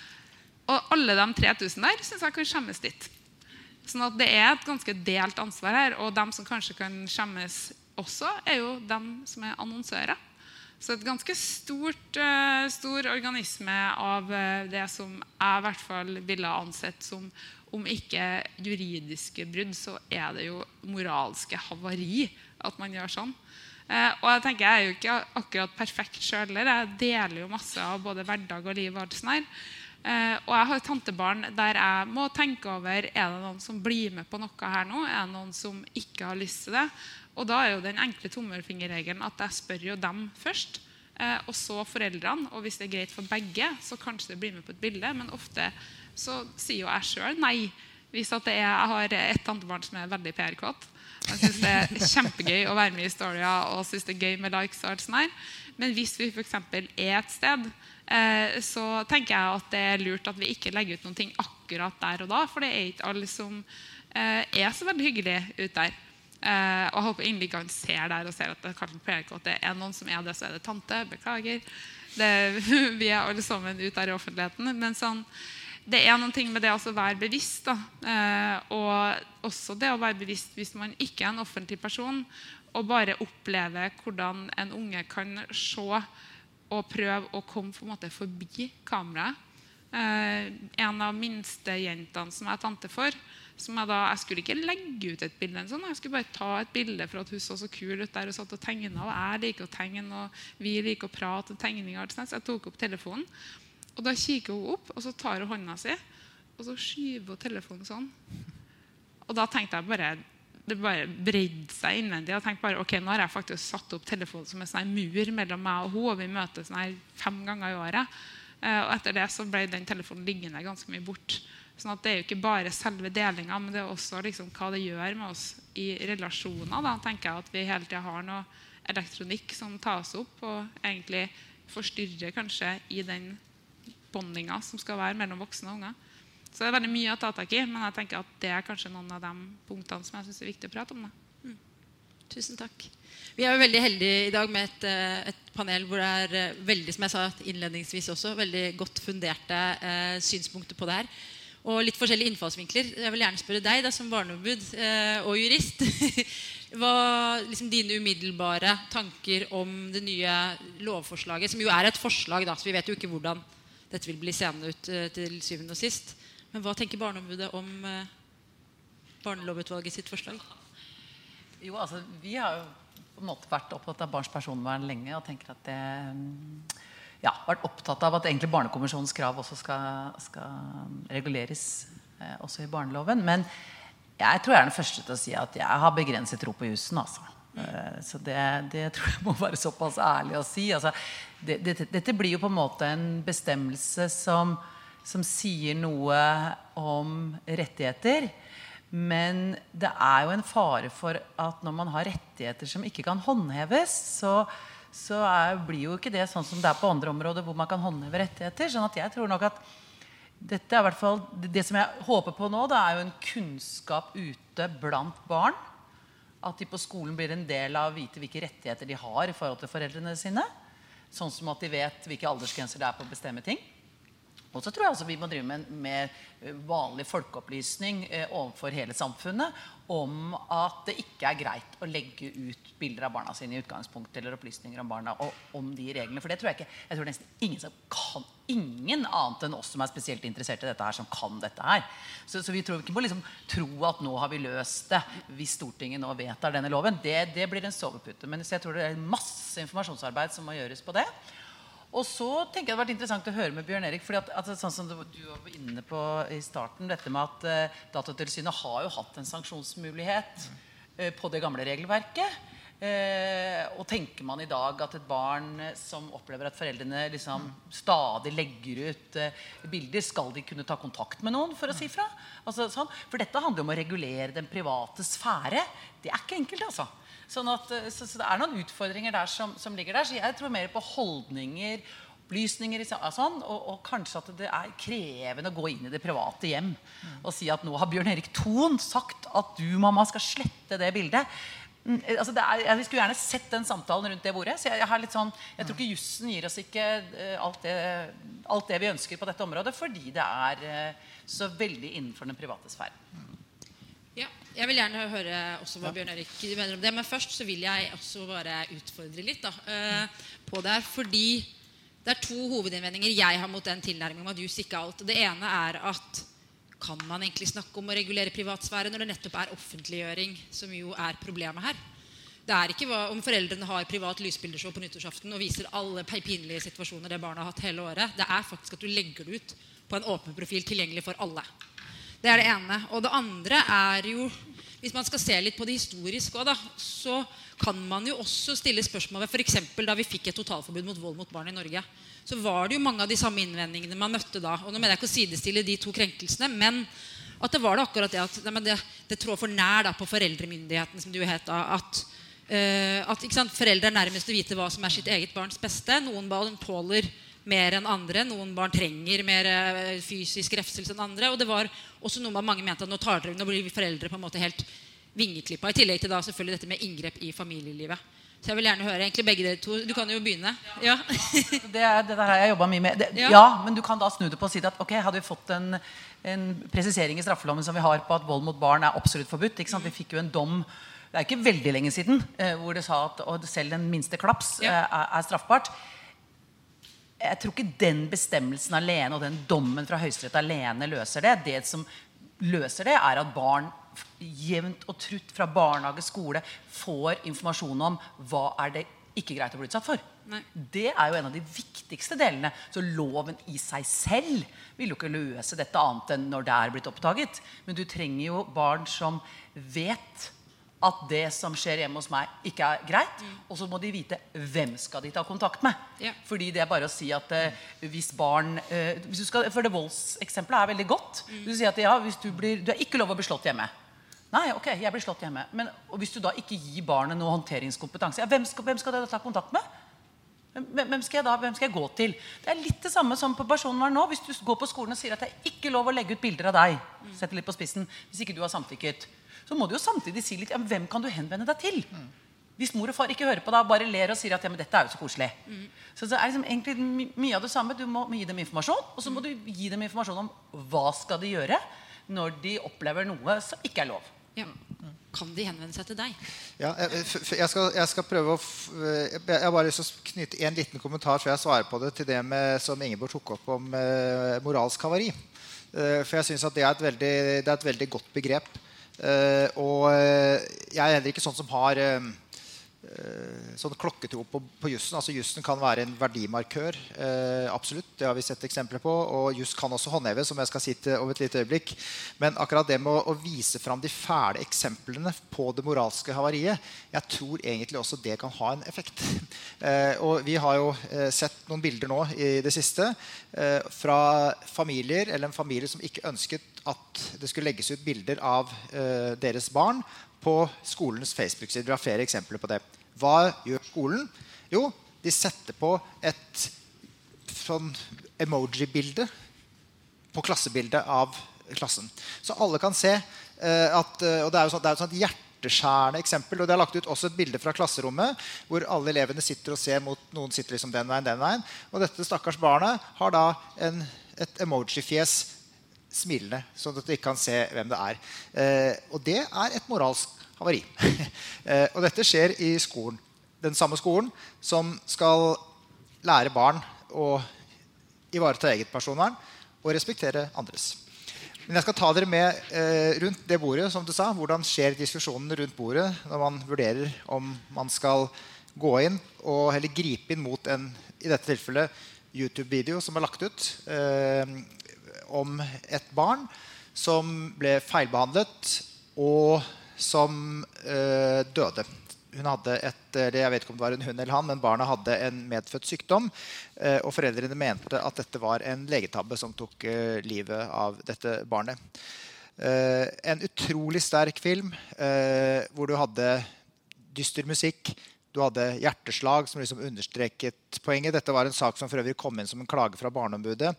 Og alle de tre tusen der synes jeg kan skjemmes litt. Sånn at det er et ganske delt ansvar her, og de som kanskje kan skjemmes også, er jo dem som er annonsører. Så et ganske stort, uh, stor organisme av uh, det som jeg i hvert fall ville ansett som, om ikke juridiske brudd, så er det jo moralske havari at man gjør sånn. Uh, og jeg tenker, jeg er jo ikke akkurat perfekt selv, jeg deler jo masse av både hverdag og liv og alt sånt her. Uh, og jeg har et tantebarn der jeg må tenke over, er det noen som blir med på noe her nå? Er det noen som ikke har lyst til det? Og da er jo den enkle tommelfingerregelen at jeg spør jo dem først, eh, og så foreldrene. Og hvis det er greit for begge, så kanskje det blir med på et bilde. Men ofte så sier jo jeg selv nei. Hvis at det er, jeg har et tantebarn som er veldig P R-kåt. Jeg synes det er kjempegøy å være med i historier, og synes det er gøy med likes og alt sånt her. Men hvis vi for eksempel er et sted, eh, så tenker jeg at det er lurt at vi ikke legger ut noen ting akkurat der og da, for det er ikke alle som eh, er så veldig hyggelig ut der. Uh, og jeg håper inderlig ikke han ser der og ser at det er P R K, at det er noen som er det, så er det tante, beklager det, vi er alle sammen ut der i offentligheten, men sånn, det er noen ting med det å være bevisst da. Uh, og også det å være bevisst hvis man ikke er en offentlig person og bare oppleve hvordan en unge kan se og prøve å komme på en måte forbi kameraet. Uh, en av minste jentene som jeg er tante for, som jeg, da, jeg skulle ikke legge ut et bilde, sånn. Jeg skulle bare ta et bilde for at hun så så kul ut der og satt og tegnet, og jeg liker å tegne, og vi liker å prate og tegninger, så jeg tok opp telefonen, og da kikker hun opp, og så tar hun hånda si, og så skyver hun telefonen sånn. Og da tenkte jeg bare, det bare bredde seg innvendig, og tenkte bare, ok, nå har jeg faktisk satt opp telefonen som en sånn mur mellom meg og hun, og vi møtes sånn her fem ganger i året, og etter det så ble den telefonen liggende ganske mye bort. Sånn at det er jo ikke bare selve delingen, men det er også liksom hva det gjør med oss i relasjoner. Da tenker jeg at vi hele tiden har noe elektronikk som tas opp og egentlig forstyrrer kanskje i den bondingen som skal være mellom voksne og unger. Så det er veldig mye å ta tak i, men jeg tenker at det er kanskje noen av de punktene som jeg synes er viktig å prate om. Da. Mm. Tusen takk. Vi er jo veldig heldige i dag med et, et panel hvor det er veldig, som jeg sa innledningsvis også, veldig godt funderte eh, synspunkter på det her. Og litt forskjellige innfallsvinkler. Jeg vil gjerne spørre deg da, som barneombud eh, og jurist. hva liksom dine umiddelbare tanker om det nye lovforslaget, som jo er et forslag, da, så vi vet jo ikke hvordan dette vil bli seende ut uh, til syvende og sist. Men hva tenker Barneombudet om uh, Barnelovutvalget sitt forslag? Jo, altså, vi har jo på en måte vært opptatt av barns personvern lenge, og tenker at det... Ja, vært opptatt av at egentlig Barnekonvensjonens krav også skal, skal reguleres eh, også i barneloven. Men jeg tror jeg er den første til å si at jeg har begrenset tro på jussen. Altså. Eh, så det, det tror jeg må være såpass ærlig å si. Altså, det, det, dette blir jo på en måte en bestemmelse som, som sier noe om rettigheter. Men det er jo en fare for at når man har rettigheter som ikke kan håndheves, så så er, blir jo ikke det sånn som det er på andre områder hvor man kan håndheve rettigheter. Sånn at jeg tror nok at dette er I hvert fall, det som jeg håper på nå, det er jo en kunnskap ute blant barn. At de på skolen blir en del av å vite hvilke rettigheter de har I forhold til foreldrene sine. Sånn som at de vet hvilke aldersgrenser det er på å bestemme ting. Og så tror jeg også vi må drive med, med vanlig folkeopplysning eh, overfor hele samfunnet om at det ikke er greit å legge ut bilder av barna sine I utgangspunkt eller opplysninger om barna og om de reglene. For det tror jeg ikke, jeg tror nesten ingen som kan, ingen annet enn oss som er spesielt interessert I dette her, som kan dette her. Så, så vi tror ikke på liksom tro at nå har vi løst det hvis Stortinget nå vedtar denne loven. Det, det blir en sovepute. Men så jeg tror det er masse informasjonsarbeid som må gjøres på det. Og så tenker jeg det har vært interessant å høre med Bjørn Erik, fordi at, at sånn som du var inne på I starten, dette med at uh, Datatilsynet har jo hatt en sanksjonsmulighet uh, på det gamle regelverket. Uh, og tenker man I dag at et barn som opplever at foreldrene liksom stadig legger ut uh, bilder, skal de kunne ta kontakt med noen for å si fra? Altså, sånn. For dette handler om å regulere den private sfære. Det er ikke enkelt, altså. Sånn at, så, så det er noen utfordringer der som, som ligger der. Så jeg tror mer på holdninger, opplysninger sånn, og, og kanskje at det er krevende å gå inn I det private hjem mm. og si at nå har Bjørn Erik Thon sagt at du, mamma, skal slette det bildet. Mm, altså det er, jeg skulle gjerne sett den samtalen rundt det bordet. Så jeg, jeg, har litt sånn, jeg tror ikke jussen gir oss ikke uh, alt, det, alt det vi ønsker på dette området, fordi det er uh, så veldig innenfor den private sfæren. Ja, jeg vil gjerne høre også hva Bjørn Erik mener om det, men først så vil jeg også bare utfordre litt da, uh, på det her, fordi det er to hovedinnvendinger jeg har mot den tilnærmingen om at jus ikke er alt. Det ene er at kan man egentlig snakke om å regulere privatsfære når det nettopp er offentliggjøring som jo er problemet her? Det er ikke hva, om foreldrene har privat lysbildeshow på nyttårsaften og viser alle pinlige situasjoner det barna har hatt hele året. Det er faktisk at du legger det ut på en åpen profil tilgjengelig for alle. Det er det ene. Og det andre er jo, hvis man skal se litt på det historiske også, da, så kan man jo også stille spørsmål ved, for eksempel da vi fikk et totalforbud mot vold mot barn I Norge, så var det jo mange av de samme innvendingene man møtte da. Og nå mener jeg ikke å sidestille de to krenkelsene, men at det var det akkurat det at nei, det, det trår for nær da, på foreldremyndigheten, som det jo het da, at, uh, at ikke sant, foreldre er nærmest å vite hva som er sitt eget barns beste. Noen barn tåler mer enn andre, noen barn trenger mer fysisk refselse enn andre, og det var også noe man mange mente at nå, tar dere, nå blir vi foreldre på en måte helt vingeklippa, I tillegg til da selvfølgelig dette med inngrep I familielivet. Så jeg vil gjerne høre egentlig begge dere to. Du kan jo begynne. Ja. det, er, det der har jeg jobbet mye med. Det, ja. ja, men du kan da snu det på å si at ok, hadde vi fått en, en presisering I straffeloven som vi har på at vold mot barn er absolutt forbudt, ikke sant? Vi fikk jo en dom, det er ikke veldig lenge siden, hvor det sa at selv den minste klaps ja. er, er straffbart. Jeg tror ikke den bestemmelsen alene og den dommen fra Høyesterett alene løser det. Det som løser det er at barn jevnt og trutt fra barnehage, skole får informasjon om hva er det ikke greit å bli utsatt for. Nei. Det er jo en av de viktigste delene. Så loven I seg selv vil jo ikke løse dette annet enn når det er blitt oppdaget. Men du trenger jo barn som vet at det som skjer hjemme hos meg ikke er greit, mm. og så må de vite hvem skal de ta kontakt med. Ja. Fordi det er bare å si at uh, hvis barn, uh, hvis du skal, for det voldseksempelet er veldig godt, mm. du sier at ja, hvis du blir, du er ikke lov å bli slått hjemme. Nei, ok, jeg blir slått hjemme. Men og hvis du da ikke gir barnet noe håndteringskompetanse, ja, hvem skal, hvem skal dere ta kontakt med? Hvem skal jeg da, hvem skal jeg gå til? Det er litt det samme som på personvern nå. Hvis du går på skolen og sier at det er ikke lov å legge ut bilder av deg, mm. setter litt på spissen, hvis ikke du har samtykket, så må du jo samtidig si litt, ja, hvem kan du henvende deg til? Mm. Hvis mor og far ikke hører på deg, bare ler og sier at ja, men dette er jo så koselig. Mm. Så det er liksom egentlig my mye av det samme. Du må gi dem informasjon, og så må du gi dem informasjon om hva skal de gjøre når de opplever noe som ikke er lov. Ja. Mm. kan de henvende seg til deg? Ja, jeg, jeg, skal, jeg skal prøve å f- Jeg jeg har bare lyst til å knytte en liten kommentar før jeg svarer på det, til det med, som Ingeborg tok opp om eh, moralsk havari. Eh, for jeg synes at det er et veldig, det er et veldig godt begrep. Eh, og eh, jeg er heller ikke sånn som har eh, sånn klokketro på, på jussen. Altså jussen kan være en verdimarkør, eh, absolutt, det har vi sett eksempler på, og juss kan også håndheves, som jeg skal si til om et lite øyeblikk. Men akkurat det med å, å vise fram de fæle eksemplene på det moralske havariet, jeg tror egentlig også det kan ha en effekt. Eh, og vi har jo eh, sett noen bilder nå i det siste eh, fra familier, eller en familie som ikke ønsket at det skulle legges ut bilder av eh, deres barn på skolens Facebook-side. Vi har flere eksempler på det. Hva gjør skolen? Jo, de setter på et sånn emoji-bilde på klassebildet av klassen. Så alle kan se eh, at, og det er jo sånn, det er jo sånn et hjerteskjærende eksempel, og det er lagt ut også et bilde fra klasserommet, hvor alle elevene sitter og ser mot, noen sitter liksom den veien, den veien, og dette stakkars barnet har da en, et emoji-fjes smilende, sånn at du ikke kan se hvem det er. Eh, og det er et moralsk havari. eh, og dette skjer i skolen. Den samme skolen som skal lære barn å ivareta eget personvern og respektere andres. Men jeg skal ta dere med eh, rundt det bordet, som du sa. Hvordan skjer diskusjonen rundt bordet når man vurderer om man skal gå inn og heller gripe inn mot en, i dette tilfellet, YouTube-video som er lagt ut eh, om et barn som ble feilbehandlet og som øh, døde. Hun hadde et, jeg vet ikke om det var en hund eller han, men barnet hadde en medfødt sykdom, øh, og foreldrene mente at dette var en legetabbe som tok øh, livet av dette barnet. Uh, en utrolig sterk film uh, hvor du hadde dyster musikk, du hadde hjerteslag som liksom understreket poenget. Dette var en sak som for øvrig kom inn som en klage fra Barneombudet.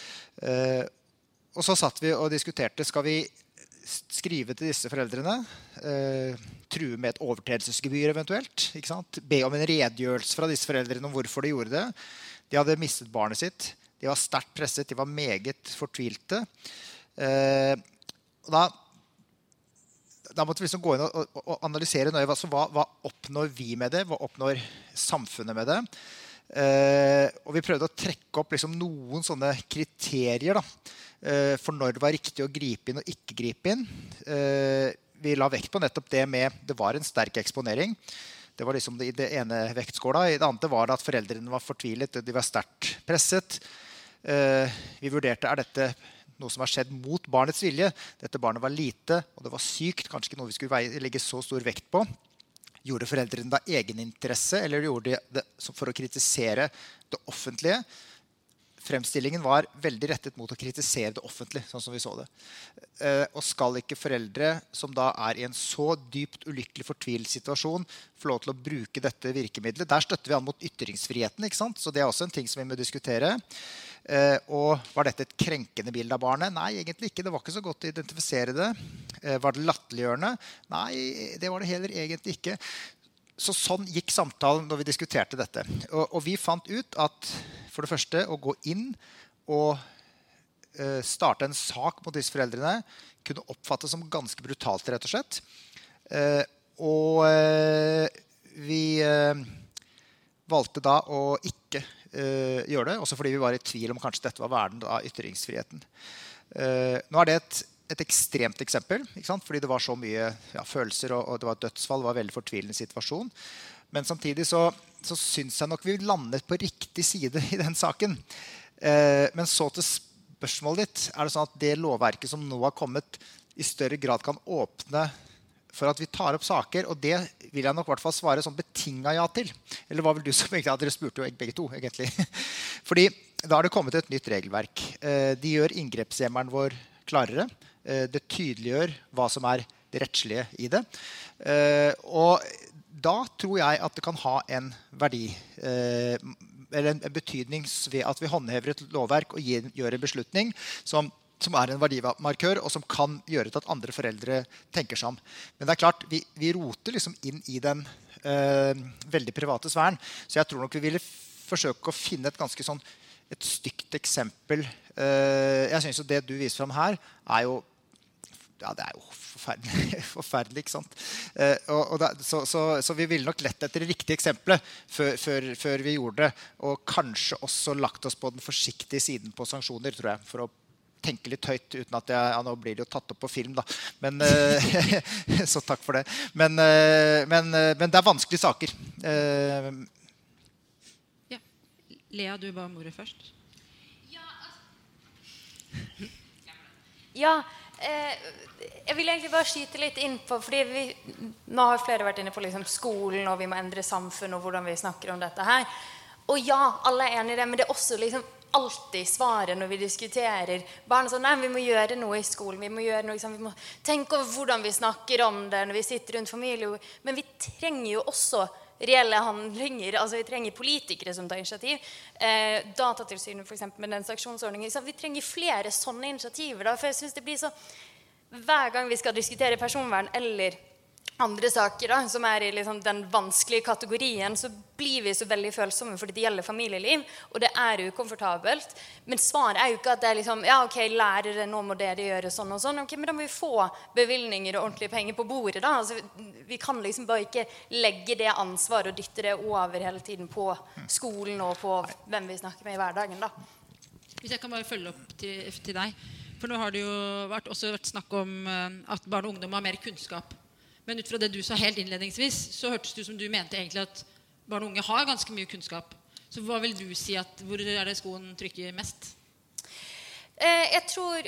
Uh, og så satt vi og diskuterte, skal vi skrive til disse foreldrene, uh, true med et overtredelsesgebyr eventuelt, ikke sant? Be om en redegjørelse fra disse foreldrene om hvorfor de gjorde det. De hadde mistet barnet sitt, de var sterkt presset, de var meget fortvilte. Uh, og da Da måtte vi liksom gå inn og, og, og analysere nøye. Altså, hva, hva oppnår vi med det? Hva oppnår samfunnet med det? Eh, og vi prøvde å trekke opp liksom noen sånne kriterier da, eh, for når det var riktig å gripe inn og ikke gripe inn. Eh, vi la vekt på nettopp det med det var en sterk eksponering. Det var liksom det, i det ene vektskåla. I det andre var det at foreldrene var fortvilet, de var sterkt presset. Eh, vi vurderte, er dette noe som har skjedd mot barnets vilje? Dette barnet var lite, og det var sykt, kanskje ikke noe vi skulle legge så stor vekt på. Gjorde foreldrene da egeninteresse, eller gjorde de det for å kritisere det offentlige? Fremstillingen var veldig rettet mot å kritisere det offentlige, sånn som vi så det. Eh, og skal ikke foreldre som da er i en så dypt ulykkelig fortvilt situasjon få lov til å bruke dette virkemidlet? Der støtter vi an mot ytringsfriheten, ikke sant? Så det er også en ting som vi må diskutere. Eh, og var dette et krenkende bilde av barnet? Nei, egentlig ikke. Det var ikke så godt å identifisere det. Eh, var det latterliggjørende? Nei, det var det heller egentlig ikke. Så sånn gikk samtalen når vi diskuterte dette. Og, og vi fant ut at for det første å gå inn og uh, starte en sak mot disse foreldrene kunne oppfattes som ganske brutalt, rett og slett. Uh, og uh, vi uh, valgte da å ikke uh, gjøre det, også fordi vi var i tvil om kanskje dette var verden av ytringsfriheten. Uh, nå er det et et ekstremt eksempel, ikke sant? Fordi det var så mye ja, følelser, og, og det var et dødsfall, det var en veldig fortvilende situasjon. Men samtidig så, så synes jeg nok vi landet på riktig side i den saken. Eh, men så til spørsmålet ditt, er det sånn at det lovverket som nå har kommet i større grad kan åpne for at vi tar opp saker, og det vil jeg nok i hvert fall svare sånn betinget ja til. Eller hva vil du som egentlig, ja, dere spurte jo begge to, egentlig. Fordi da har det kommet et nytt regelverk. Eh, de gjør inngrepshjemmelen vår klarere. Det tydeliggjør hva som er det rettslige i det. Og da tror jeg at det kan ha en verdi, eller en betydning ved at vi håndhever et lovverk og gjør en beslutning som, som er en verdimarkør, og som kan gjøre til at andre foreldre tenker seg om. Men det er klart, vi, vi roter liksom inn i den eh, veldig private sfæren, så jeg tror nok vi ville forsøke å finne et ganske sånn et stygt eksempel. Eh, jeg synes jo det du viser frem her er jo ja, det er jo forferdelig, forferdelig ikke sant? Eh, og, og da, så, så, så vi ville nok lett etter det riktige eksempelet før, før, før vi gjorde det, og kanskje også lagt oss på den forsiktige siden på sanksjoner, tror jeg, for å tenke litt høyt, uten at jeg, ja, nå blir det jo tatt opp på film da, men, eh, så takk for det. Men, eh, men, men det er vanskelige saker. Eh, ja. Lea, du ba om ordet først. Ja, eh, jeg vil egentlig bare skyte litt inn på, fordi vi, nå har flere vært inne på liksom skolen, og vi må endre samfunn, og hvordan vi snakker om dette her. Og ja, alle er enige i det, men det er også liksom alltid svaret når vi diskuterer. Barn sånn, nei, vi må gjøre noe i skolen, vi må gjøre noe, liksom, vi må tenke over hvordan vi snakker om det når vi sitter rundt familie. Men vi trenger jo også reelle handlinger, altså vi trenger politikere som tar initiativ. Eh, Datatilsynet for eksempel med den sanksjonsordningen. Så vi trenger flere sånne initiativer da, for jeg synes det blir så, hver gang vi skal diskutere personvern eller andre saker da, som er i liksom den vanskelige kategorien, så blir vi så veldig følsomme fordi det gjelder familieliv, og det er ukomfortabelt. Men svaret er jo ikke at det er liksom, ja ok, lærere, nå må dere gjøre sånn og sånn, ok, men da må vi få bevilgninger og ordentlige penger på bordet da. Altså, vi kan liksom bare ikke legge det ansvar og dytte det over hele tiden på skolen og på hvem vi snakker med i hverdagen da. Hvis jeg kan bare følge opp til, til deg, for nå har det jo vært, også vært snakk om at barn og ungdom har mer kunnskap. Men ut fra det du sa helt innledningsvis, så hørtes det ut som du mente egentlig at barn og unge har ganske mye kunnskap. Så hva vil du si at, hvor er det skoen trykker mest? Eh, jeg tror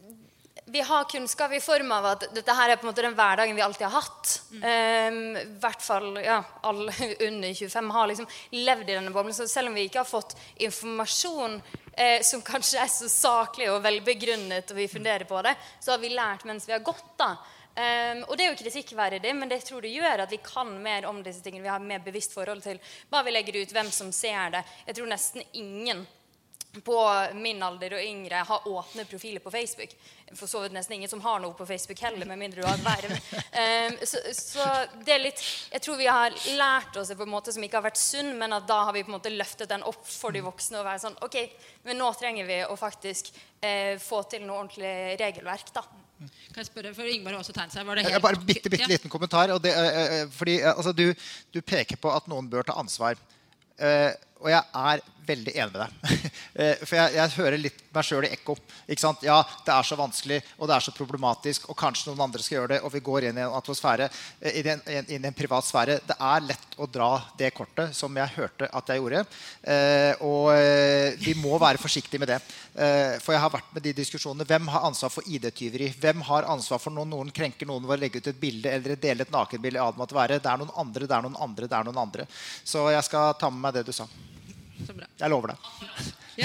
vi har kunnskap i form av at dette her er på en måte den hverdagen vi alltid har hatt. Mm. Eh, I hvert fall, ja, alle under tjuefem har liksom levd i denne boblen, så selv om vi ikke har fått informasjon eh, som kanskje er så saklig og velbegrunnet, og vi funderer på det, så har vi lært mens vi har gått da. Um, og det er jo kritikkverdig, men det tror det gjør at vi kan mer om disse tingene. Vi har mer bevisst forhold til hva vi legger ut, hvem som ser det. Jeg tror nesten ingen på min alder og yngre har åpne profiler på Facebook. For så vidt nesten ingen som har noe på Facebook heller, med mindre du har et verv. Um, så, så det er litt, jeg tror vi har lært oss det på en måte som ikke har vært sunn, men at da har vi på en måte løftet den opp for de voksne og være sånn, ok, men nå trenger vi å faktisk eh, få til noe ordentlig regelverk da. Kan jeg spørre, for Ingmar har også tegnet seg. Var det helt... Jeg bare en bitte, bitte liten kommentar. Og det, uh, fordi, uh, altså, du, du peker på at noen bør ta ansvar. Uh, og jeg er veldig enig med deg. uh, for jeg, jeg hører litt meg selv i ekko. Ikke sant? Ja, det er så vanskelig, og det er så problematisk, og kanskje noen andre skal gjøre det, og vi går inn i en atmosfære, uh, inn, i en, inn i en privat sfære. Det er lett å dra det kortet, som jeg hørte at jeg gjorde. Uh, og uh, vi må være forsiktige med det. Uh, for jeg har vært med de diskusjonene. Hvem har ansvar for I D-tyveri? Hvem har ansvar for når noen krenker noen ved å legge ut et bilde, eller dele et nakenbilde av det måtte være? Det er noen andre, det er noen andre, det er noen andre. Så jeg skal ta med meg det du sa. Så bra. Jeg lover deg. Ja,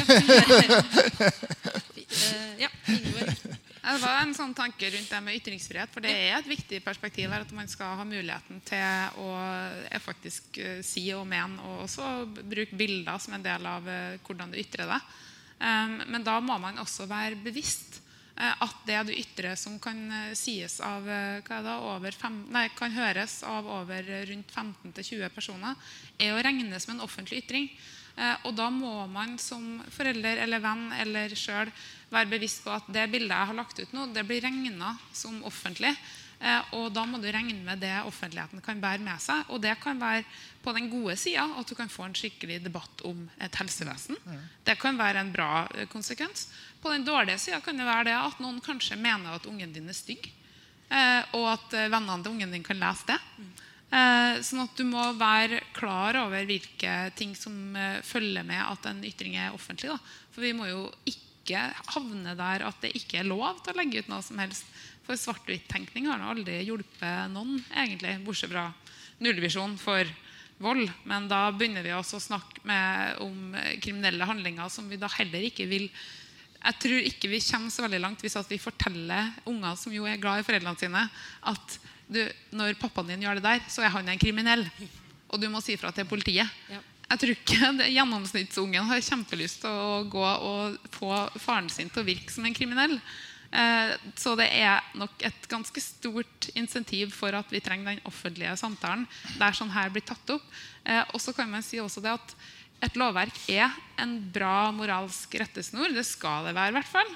ja, det var en sånn tanke rundt det med ytringsfrihet, for det er et viktig perspektiv her, at man skal ha muligheten til å faktisk si og mene, og også bruke bilder som en del av hvordan du ytrer det. Men da må man også være bevisst at det du ytrer som kan sies av, hva er det, over fem, nei, kan høres av over rundt femten til tjue personer, er å regne som en offentlig ytring. Og da må man som forelder eller venn eller selv være bevisst på at det bildet jeg har lagt ut nå, det blir regnet som offentlig. Og da må du regne med det offentligheten kan bære med seg. Og det kan være på den gode siden at du kan få en skikkelig debatt om et helsevesen. Det kan være en bra konsekvens. På den dårlige siden kan det være det at noen kanskje mener at ungen din er stygg, og at vennene til ungen din kan lese det. Sånn at du må være klar over hvilke ting som følger med at en ytring er offentlig da. For vi må jo ikke havne der at det ikke er lov til å legge ut noe som helst. For svart-hvitt-tenkning har aldri hjulpet noen egentlig, bortsett fra nullvisjon for vold. Men da begynner vi også å snakke med, om kriminelle handlinger som vi da heller ikke vil. Jeg tror ikke vi kommer så veldig langt hvis at vi forteller unger som jo er glad i foreldrene sine, at du, når pappaen din gjør det der, så er han en kriminell. Og du må si fra til politiet. Ja. Jeg tror ikke det, gjennomsnittsungen har kjempelyst til å gå og få faren sin til å virke som en kriminell. Eh, så det er nok et ganske stort insentiv for at vi trenger den offentlige samtalen der sånn her blir tatt opp. Eh, og så kan man si også det at et lovverk er en bra moralsk rettesnor. Det skal det være i hvert fall.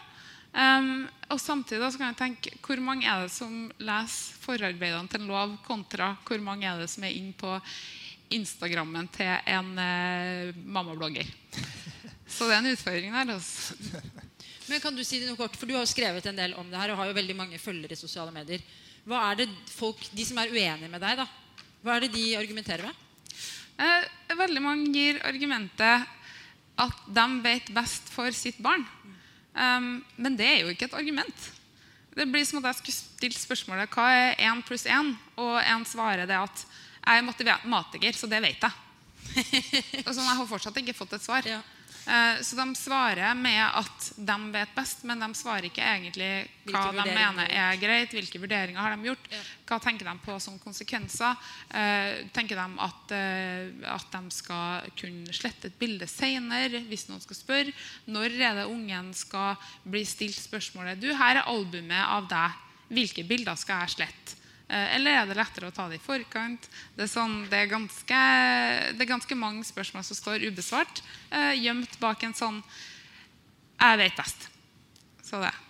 Um, og samtidig da, så kan jeg tenke, hvor mange er det som leser forarbeidene til en lov kontra hvor mange er det som er inn på Instagrammen til en eh, mammablogger. Så det er en utfordring der. Altså. Men kan du si det noe kort, for du har jo skrevet en del om det her og har jo veldig mange følgere i sosiale medier. Hva er det folk, de som er uenige med deg da, hva er det de argumenterer med? Eh, veldig mange gir argumentet at de vet best for sitt barn. Um, men det er jo ikke et argument. Det blir som at jeg skulle stille spørsmålet hva er én pluss én, og en svarer det at jeg er matematiker, så det vet jeg. Og sånn, jeg har fortsatt ikke fått et svar. Ja. Uh, så de svarer med at de vet best, men de svarer ikke egentlig hva de mener er greit, hvilke vurderinger har de gjort, ja. Hva tenker de på som konsekvenser, uh, tenker de at, uh, at de skal kunne slette et bilde senere, hvis noen skal spørre, når er det ungen skal bli stilt spørsmålet, du, her er albumet av deg, hvilke bilder skal jeg slette? Eller er det lettere å ta det i forkant? Det er, sånn, det er, ganske, det er ganske mange spørsmål som står ubesvart, eh, gjemt bak en sånn jeg vet best. Så det.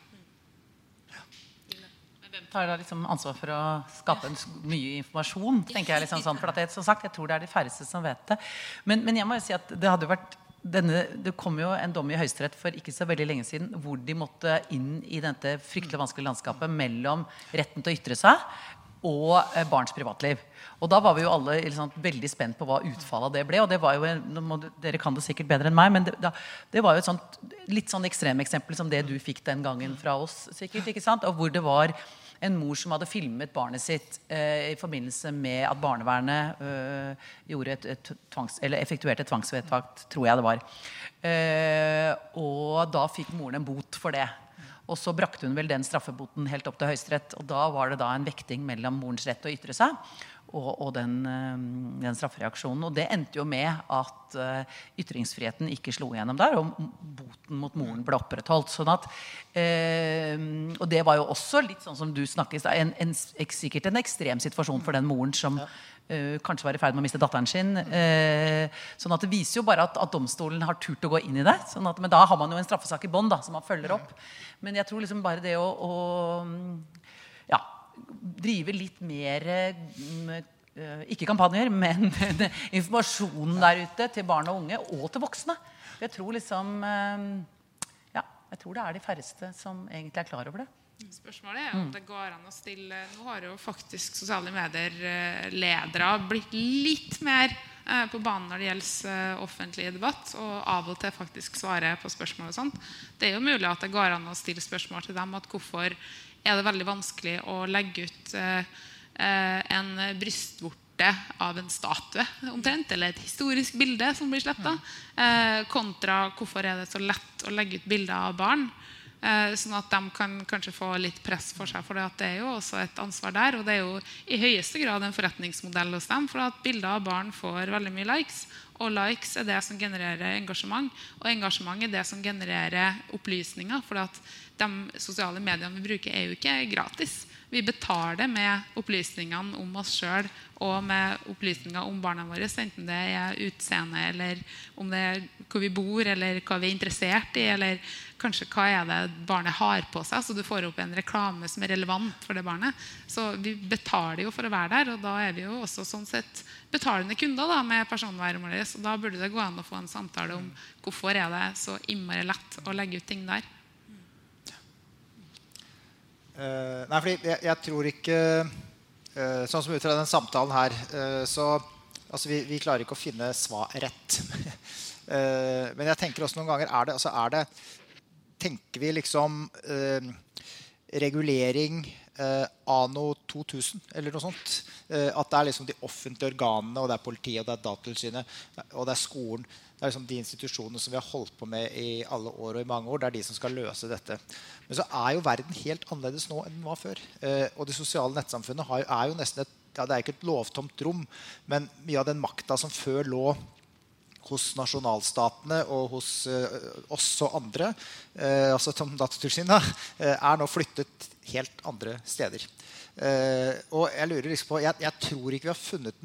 Hvem tar da liksom ansvar for å skape en mye informasjon, tenker jeg liksom sånn, for at det, som sagt, jeg tror det er de færreste som vet det. Men, men jeg må jo si at det hadde vært denne, det kom jo en dom i Høyesterett for ikke så veldig lenge siden hvor de måtte inn i dette fryktelig vanskelige landskapet mellom retten til å ytre seg og eh, barns privatliv. Og da var vi jo alle liksom, veldig spent på hva utfallet av det ble, og det var jo, en, må, dere kan det sikkert bedre enn meg, men det, da, det var jo et sånt, litt sånn ekstremeksempel som det du fikk den gangen fra oss, sikkert, ikke sant? Og hvor det var en mor som hadde filmet barnet sitt eh, i forbindelse med at barnevernet eh, gjorde et, et tvangs, eller effektuerte et tvangsvedtak, tror jeg det var. Eh, og da fikk moren en bot for det. Og så brakte hun vel den straffeboten helt opp til Høyesterett. Og da var det da en vekting mellom morens rett å ytre seg og, og den, den straffereaksjonen. Og det endte jo med at uh, ytringsfriheten ikke slo igjennom der, og boten mot moren ble opprettholdt. Sånn at, uh, og det var jo også litt sånn som du snakket, en, en, sikkert en ekstrem situasjon for den moren som uh, kanskje var i ferd med å miste datteren sin. Uh, sånn at det viser jo bare at, at domstolen har turt å gå inn i det. Sånn at, men da har man jo en straffesak i bånd da, som man følger opp. Men jeg tror liksom bare det å, å ja, drive litt mer uh, ikke kampanjer, men informasjonen der ute til barn og unge og til voksne. Jeg tror liksom uh, ja, jeg tror det er de færreste som egentlig er klar over det. Spørsmålet er om det går an å stille. Nå har jo faktisk sosiale medier ledere blitt litt mer på banen når det gjelder offentlig debatt, og av og til faktisk svare på spørsmål og sånt. Det er jo mulig at det går an å stille spørsmål til dem at hvorfor er det veldig vanskelig å legge ut eh, en brystvorte av en statue omtrent, eller et historisk bilde som blir slettet, eh, kontra hvorfor er det så lett å legge ut bilder av barn, eh, sånn at de kan kanskje få litt press for seg, for det er jo også et ansvar der, og det er jo i høyeste grad en forretningsmodell hos dem, for at bilder av barn får veldig mye likes, og likes er det som genererer engasjement, og engasjement er det som genererer opplysninger, for at de sosiale mediene vi bruker er jo ikke gratis. Vi betaler med opplysningene om oss selv og med opplysninger om barna våre, enten det er utseende, eller om det er hvor vi bor, eller hva vi er interessert i, eller kanskje hva er det barnet har på seg, så du får opp en reklame som er relevant for det barnet. Så vi betaler jo for å være der, og da er vi jo også sånn sett betalende kunder da, med personvernet vårt, så da burde det gå an å få en samtale om hvorfor er det så innmari lett å legge ut ting der. Uh, nei, fordi jeg, jeg tror ikke uh, sånn som ut fra den samtalen her uh, så altså vi, vi klarer ikke å finne svar rett uh, men jeg tenker også noen ganger er det, altså er det tenker vi liksom uh, regulering uh, anno to tusen eller noe sånt uh, at det er liksom de offentlige organene og det er politiet og det er Datatilsynet og det er skolen. Det er liksom de institusjonene som vi har holdt på med i alle år og i mange år. Det er de som skal løse dette. Men så er jo verden helt annerledes nå enn den var før. Eh, og det sosiale nettsamfunnet har, er jo nesten et, ja, det er ikke et lovtomt rom, men mye av den makta som før lå hos nasjonalstatene og hos eh, oss og andre, eh, altså som Datatilsynet, eh, er nå flyttet helt andre steder. Eh, og jeg lurer liksom på, jeg, jeg tror ikke vi har funnet den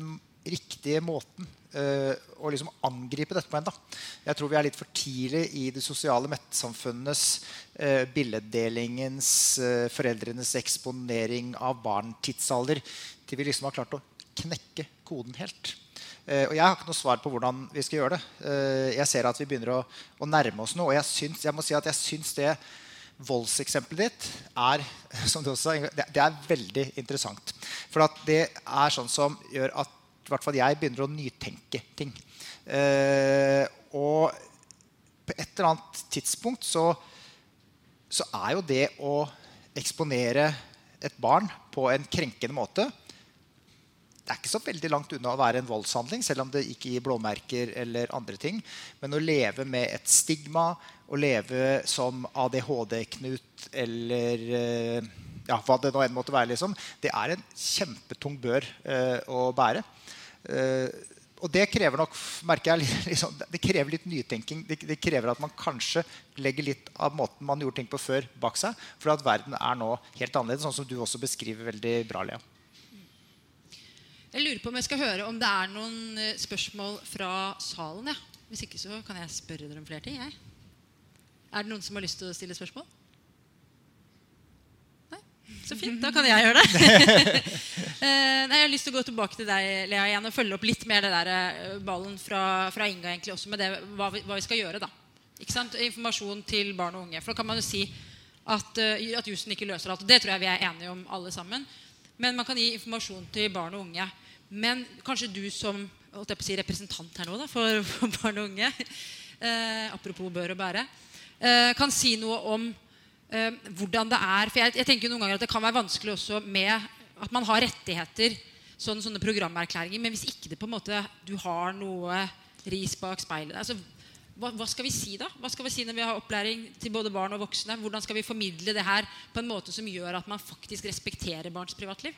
riktige måten uh, å liksom angripe dette på enda. Jeg tror vi er litt for tidlig i det sosiale nettsamfunnenes uh, billeddelingens, uh, foreldrenes eksponering av barn tidsalder, til vi liksom har klart å knekke koden helt. Uh, og jeg har ikke noe svar på hvordan vi skal gjøre det. Uh, jeg ser at vi begynner å, å nærme oss noe, og jeg, syns, jeg må si at jeg syns det voldseksempelet ditt er, som du også, det, det er veldig interessant. For at det er sånn som gjør at i hvert fall jeg begynner å nytenke ting. Uh, og på et eller annet tidspunkt så, så er jo det å eksponere et barn på en krenkende måte, det er ikke så veldig langt unna å være en voldshandling, selv om det ikke gir blåmerker eller andre ting. Men å leve med et stigma, å leve som A D H D-knut eller ja, hva det nå enn måtte være, liksom, det er en kjempetung bør uh, å bære. Uh, og det krever nok, merker jeg, liksom, det krever litt nytenking. Det, det krever at man kanskje legger litt av måten man gjorde ting på før bak seg, for at verden er nå helt annerledes, sånn som du også beskriver veldig bra, Lea. Jeg lurer på om jeg skal høre om det er noen spørsmål fra salen. Ja. Hvis ikke så kan jeg spørre dere om flere ting. Jeg. Er det noen som har lyst til å stille spørsmål? Nei? Så fint, da kan jeg gjøre det. Nei, jeg har lyst til å gå tilbake til deg, Lea, igjen, og følge opp litt mer det der ballen fra, fra Inga egentlig også, med det, hva, vi, hva vi skal gjøre da. Ikke sant? Informasjon til barn og unge. For da kan man jo si at, at jussen ikke løser alt. Og det tror jeg vi er enige om alle sammen. Men man kan gi informasjon til barn og unge. Men kanskje du som holdt jeg på å si, representant her nå da, for, for barn og unge, eh, apropos bør og bære, eh, kan si noe om eh, hvordan det er. For jeg, jeg tenker noen ganger at det kan være vanskelig også med at man har rettigheter, sånne, sånne programerklæringer, men hvis ikke det på en måte, du har noe ris bak speilet, altså, hva, hva skal vi si da? Hva skal vi si når vi har opplæring til både barn og voksne? Hvordan skal vi formidle det her på en måte som gjør at man faktisk respekterer barns privatliv?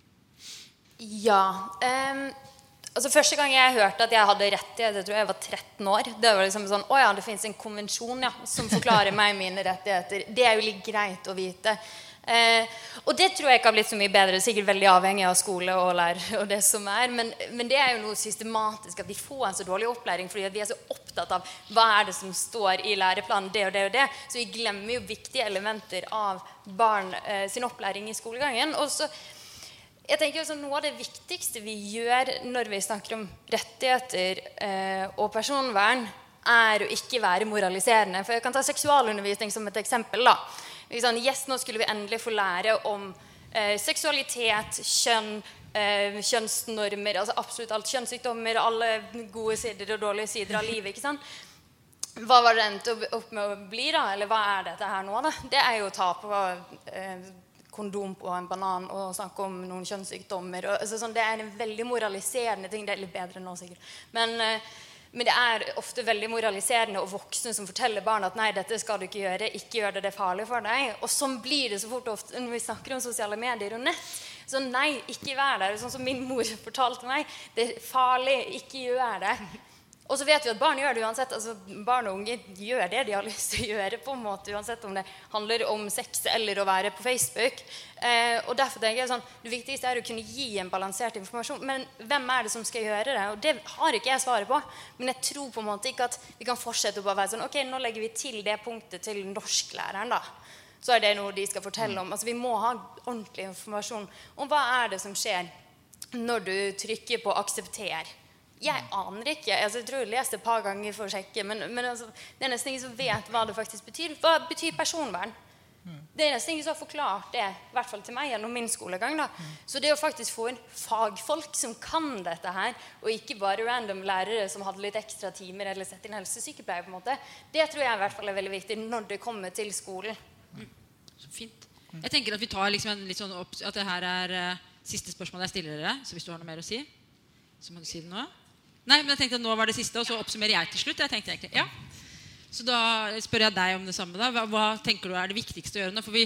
Ja, um, altså første gang jeg hørte at jeg hadde rettigheter, jeg tror jeg var tretten år, det var liksom sånn, åja, det finnes en konvensjon ja, som forklarer meg mine rettigheter. Det er jo litt greit å vite. Uh, og det tror jeg ikke har blitt så mye bedre, sikkert veldig avhengig av skole og lærer og det som er, men, men det er jo noe systematisk at vi får en så dårlig opplæring, fordi vi er så opptatt av hva er det som står i læreplanen, det og det og det, så vi glemmer jo viktige elementer av barn uh, sin opplæring i skolegangen. Og så jeg tenker også noe av det viktigste vi gjør når vi snakker om rettigheter eh, og personvern er å ikke være moraliserende. For jeg kan ta seksualundervisning som et eksempel da. Sånn, yes, nå skulle vi endelig få lære om eh, seksualitet, kjønn, eh, kjønnsnormer, altså absolutt alt, kjønnssykdommer, alle gode sider og dårlige sider av livet, ikke sant? Hva var det endt opp med å bli da? Eller hva er dette her nå da? Det er jo å ta på eh, kondom på en banan og snakke om noen kjønnssykdommer. Og, altså, sånn, det er en veldig moraliserende ting. Det er litt bedre nå sikkert. Men, eh, men det er ofte veldig moraliserende og voksne som forteller barn at nei, dette skal du ikke gjøre, ikke gjør det, det er farlig for deg. Og sånn blir det så fort ofte når vi snakker om sosiale medier og nett. Så nei, ikke vær der. Sånn som min mor fortalte meg, det er farlig, ikke gjør det. Og så vet vi at barn gjør det uansett, altså barn og unge gjør det de har lyst til å gjøre på en måte, uansett om det handler om sex eller å være på Facebook. Eh, og derfor tenker jeg sånn, det viktigste er å kunne gi en balansert informasjon, men hvem er det som skal gjøre det? Og det har ikke jeg svaret på, men jeg tror på en måte ikke at vi kan fortsette å bare være sånn, ok, nå legger vi til det punktet til norsklæreren da. Så er det noe de skal fortelle om. Altså vi må ha ordentlig informasjon om hva er det som skjer når du trykker på aksepter. Jeg aner ikke, altså, jeg tror jeg leste et par ganger for å sjekke, men, men altså, det er nesten ingen som vet hva det faktisk betyr. Hva betyr personvern? Det er nesten ingen som har forklart det, i hvert fall til meg gjennom min skolegang da. Så det å faktisk få en fagfolk som kan dette her, og ikke bare random lærere som hadde litt ekstra timer eller sett inn helsesykepleier på en måte, det tror jeg i hvert fall er veldig viktig når det kommer til skolen. Mm. Så fint. Jeg tenker at vi tar liksom en litt sånn opp, at det her er uh, siste spørsmål jeg stiller dere, så hvis du har noe mer å si, så må du si det nå. Nei, men jeg tenkte at nå var det siste, og så oppsummerer jeg til slutt. Jeg tenkte egentlig, ja. Så da spør jeg deg om det samme da. Hva, hva tenker du er det viktigste å gjøre nå? For vi,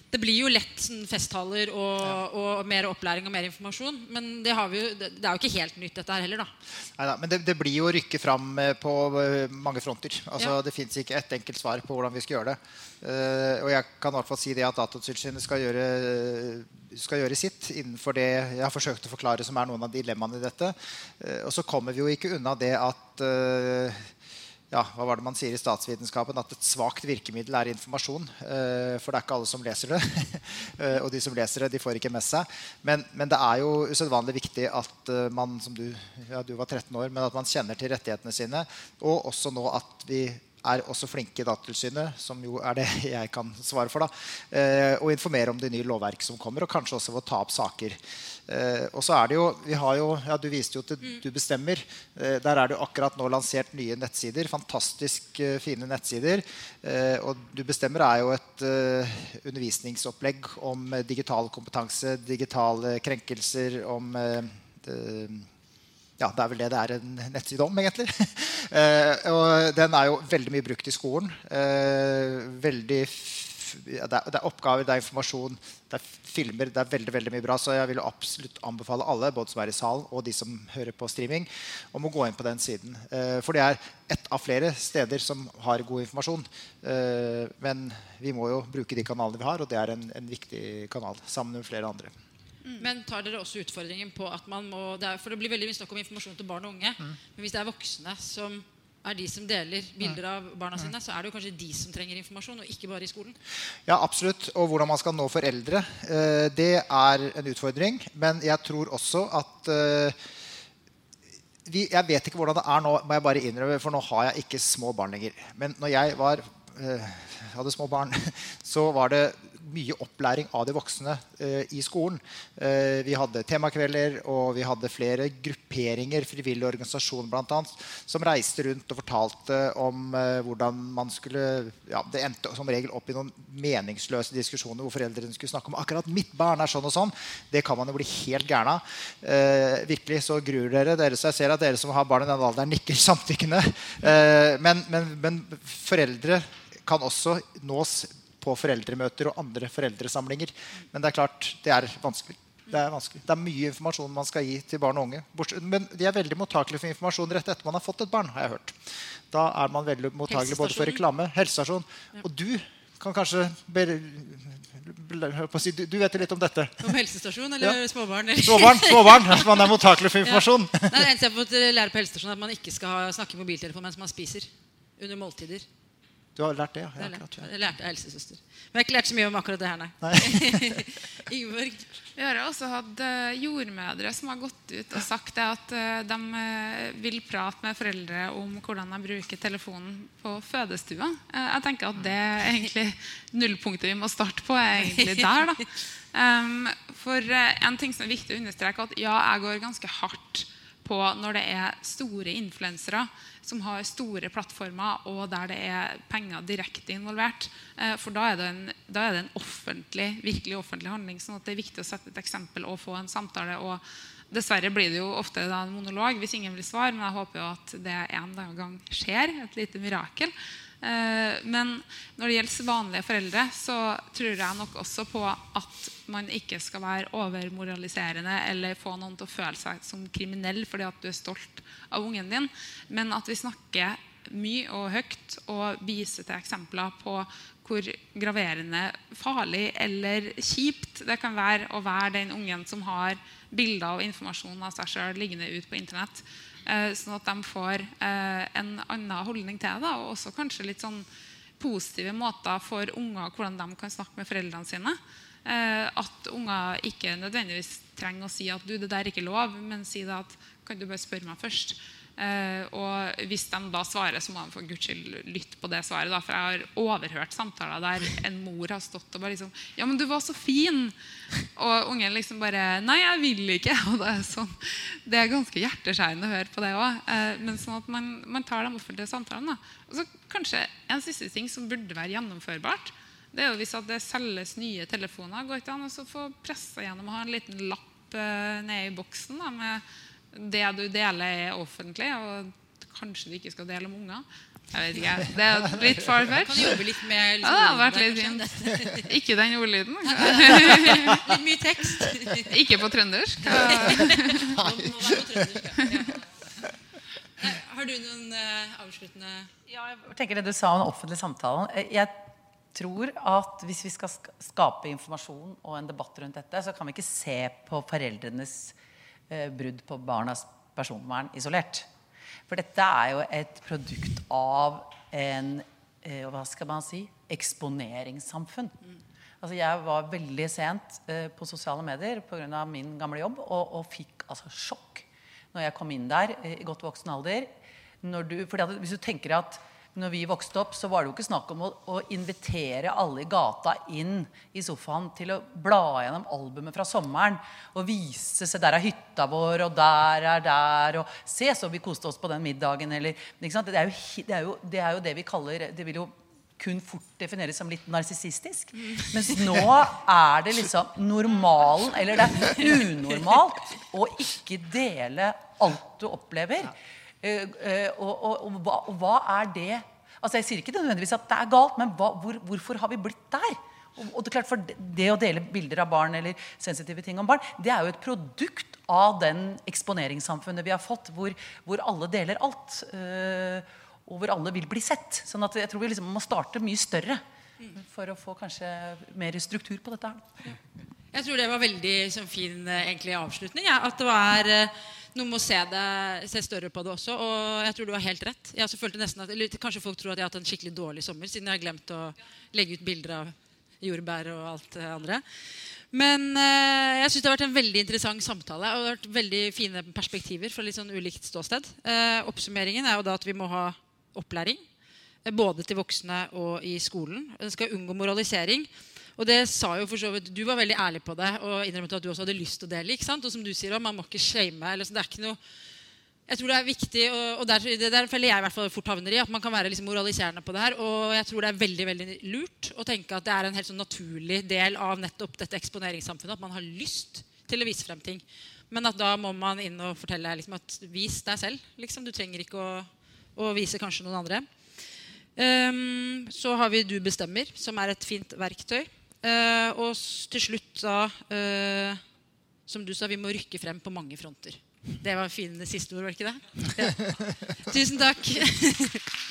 det blir jo lett sånn, festtaler og, ja. og mer opplæring og mer informasjon, men det, har vi jo, det, det er jo ikke helt nytt dette her heller da. Neida, men det, det blir jo rykke fram på mange fronter. Altså, ja. Det finnes ikke et enkelt svar på hvordan vi skal gjøre det. Uh, og jeg kan i hvert fall si det at Datatilsynet skal gjøre, skal gjøre sitt innenfor det jeg har forsøkt å forklare som er noen av dilemmaene i dette. Uh, og så kommer vi jo ikke unna det at uh, ja, hva var det man sier i statsvitenskapen, at et svagt virkemiddel er informasjon, uh, for det er ikke alle som leser det. uh, og de som leser det, de får ikke med seg. Men, men det er jo usedvanlig viktig at uh, man, som du, ja, du var tretten år, men at man kjenner til rettighetene sine, og også nå at vi er også flinke i Datatilsynet, som jo er det jeg kan svare for da, uh, og informere om de nye lovverk som kommer, og kanskje også å ta opp saker. Uh, og så er det jo, vi har jo, ja, du viste jo til Du bestemmer, uh, der er det jo akkurat nå lansert nye nettsider, fantastisk uh, fine nettsider, uh, og Du bestemmer er jo et uh, undervisningsopplegg om uh, digital kompetanse, digitale krenkelser, om uh, det, ja, det er vel det det er en nettside om egentlig. uh, og den er jo veldig mye brukt i skolen, uh, veldig Det er, det er oppgaver, det er informasjon, det er filmer, det er veldig, veldig mye bra. Så jeg vil absolutt anbefale alle, både som er i salen og de som hører på streaming, om å gå inn på den siden. Eh, for det er ett av flere steder som har god informasjon. Eh, men vi må jo bruke de kanalene vi har, og det er en, en viktig kanal, sammen med flere andre. Mm. Men tar dere også utfordringen på at man må, det er, for det blir veldig mye snakk om informasjon til barn og unge, mm. men hvis det er voksne som er de som deler bilder av barna sine, så er det jo kanskje de som trenger informasjon, og ikke bare i skolen. Ja, absolutt. Og hvordan man skal nå foreldre, det er en utfordring. Men jeg tror også at vi, jeg vet ikke hvordan det er nå, må jeg bare innrømme, for nå har jeg ikke små barn lenger. Men når jeg var, hadde små barn, så var det mye opplæring av de voksne eh, i skolen. Eh, vi hadde temakvelder, og vi hadde flere grupperinger, frivillige organisasjoner blant annet, som reiste rundt og fortalte om eh, hvordan man skulle, ja, det endte som regel opp i noen meningsløse diskusjoner hvor foreldrene skulle snakke om akkurat mitt barn er sånn og sånn. Det kan man jo bli helt gærne av. Eh, virkelig så gruer dere, dere, så jeg ser at dere som har barn i den alderen nikker samtykkende. Eh, men, men, men foreldre kan også nås på foreldremøter og andre foreldresamlinger. Men det er klart, det er vanskelig. Det er vanskelig. Det er mye informasjon man skal gi til barn og unge. Men de er veldig mottakelige for informasjon rett etter man har fått et barn, har jeg hørt. Da er man veldig mottakelig både for reklame, helsestasjon. Ja. Og du kan kanskje be, si, du, du vet litt om dette. Om helsestasjon eller ja. Småbarn? Småbarn, småbarn. At man er mottakelig for informasjon. Ja. Det er eneste jeg har fått lære på helsestasjon, at man ikke skal snakke i mobiltelefon mens man spiser under måltider. Du har lært det, ja. Jeg, lært, jeg lærte helsesøster. Men jeg har ikke lært så mye om akkurat det her, nei. nei. Ingeborg? Vi har også hatt jordmødre som har gått ut og sagt det at de vil prate med foreldre om hvordan de bruker telefonen på fødestua. Jeg tenker at det er egentlig nullpunktet vi må starte på, er egentlig der da. Um, for en ting som er viktig å understreke, at ja, jeg går ganske hardt på når det er store influensere som har store plattformer, og der det er penger direkte involvert. For da er det en, da er det en offentlig, virkelig offentlig handling, sånn at det er viktig å sette et eksempel og få en samtale. Og dessverre blir det jo ofte da en monolog hvis ingen vil svare, men jeg håper jo at det en gang skjer, et lite mirakel. Men når det gjelder vanlige foreldre, så tror jeg nok også på at man ikke skal være overmoraliserende eller få noen til å føle seg som kriminell fordi at du er stolt av ungen din, men at vi snakker mye og høyt og viser til eksempler på hvor graverende, farlig eller kjipt det kan være å være den ungen som har bilder og informasjon av seg selv liggende ut på internett, sånn at de får en annen holdning til det, og også kanskje litt sånn positive måter for unger hvordan de kan snakke med foreldrene sine. At unger ikke nødvendigvis trenger å si at du, det der er ikke lov, men si det at kan du bare spørre meg først. Uh, og hvis de da svarer, så må de for Guds skyld lytte på det svaret da, for jeg har overhørt samtaler der en mor har stått og bare liksom, ja, men du var så fin, og ungen liksom bare, nei, jeg vil ikke, og det er sånn, det er ganske hjerteskjærende å høre på det også, uh, men sånn at man, man tar de offentlige samtalene da. Og så kanskje en siste ting som burde være gjennomførbart, det er jo hvis at det selges nye telefoner, går ikke an å få presset gjennom å ha en liten lapp uh, nede i boksen da, med det du deler er offentlig, og kanskje du ikke skal dele om unger. Jeg vet ikke, det er litt farfetch. Kan jobbe litt med Ja, det har vært litt fint. Ikke den ordlyden. litt mye tekst. Ikke på trøndersk. Må være på trøndersk, ja. Har du noen uh, avsluttende... Ja, jeg tenker det du sa om den offentlige samtalen. Jeg tror at hvis vi skal skape informasjon og en debatt rundt dette, så kan vi ikke se på foreldrenes uh, brudd på barnas personvern isolert. For dette er jo et produkt av en, eh, hva skal man si, eksponeringssamfunn. Mm. Altså jeg var veldig sent eh, på sosiale medier på grunn av min gamle jobb, og, og fikk altså sjokk når jeg kom inn der eh, i godt voksen alder. Når du, fordi at hvis du tenker at når vi vokste opp, så var det jo ikke snakk om å, å invitere alle i gata inn i sofaen til å bla gjennom albumet fra sommeren og vise seg der er hytta vår, og der er der, og se så vi koste oss på den middagen, eller, ikke sant? Det er jo det, er jo, det, er jo det vi kaller, det vil jo kun fort defineres som litt narsissistisk. Mens nå er det liksom normalen, eller det er unormalt å ikke dele alt du opplever. Uh, uh, og, og, og, hva, og hva er det? Altså jeg sier ikke nødvendigvis at det er galt, men hva, hvor, hvorfor har vi blitt der? Og, og det er klart, for det, det å dele bilder av barn eller sensitive ting om barn, det er jo et produkt av den eksponeringssamfunnet vi har fått, hvor, hvor alle deler alt, uh, og hvor alle vil bli sett. Sånn at jeg tror vi liksom må starte mye større for å få kanskje mer struktur på dette her. Jeg tror det var veldig sånn, fin egentlig, avslutning, ja. At det var noe med å se, det, se større på det også, og jeg tror du har helt rett. Jeg også følte nesten at, eller, kanskje folk tror at jeg har hatt en skikkelig dårlig sommer, siden jeg har glemt å legge ut bilder av jordbær og alt det andre. Men eh, jeg synes det har vært en veldig interessant samtale, og det har vært veldig fine perspektiver fra litt sånn ulikt ståsted. Eh, oppsummeringen er jo da at vi må ha opplæring, eh, både til voksne og i skolen. Den skal unngå moralisering. Og det sa jo for så vidt, du var veldig ærlig på det, og innrømmet at du også hadde lyst til å dele, ikke sant? Og som du sier, man må ikke shame, eller så det er ikke noe, jeg tror det er viktig, og, og der, det der føler jeg i hvert fall fort havner i, at man kan være liksom moraliserende på det her, og jeg tror det er veldig, veldig lurt å tenke at det er en helt sånn naturlig del av nettopp dette eksponeringssamfunnet, at man har lyst til å vise frem ting. Men at da må man inn og fortelle liksom, at vis deg selv, liksom. Du trenger ikke å, å vise kanskje noen andre. Um, så har vi Du bestemmer, som er et fint verktøy. Uh, og til slutt da uh, som du sa, vi må rykke frem på mange fronter. Det var fine siste ord, var ikke det? Ja. Tusen takk.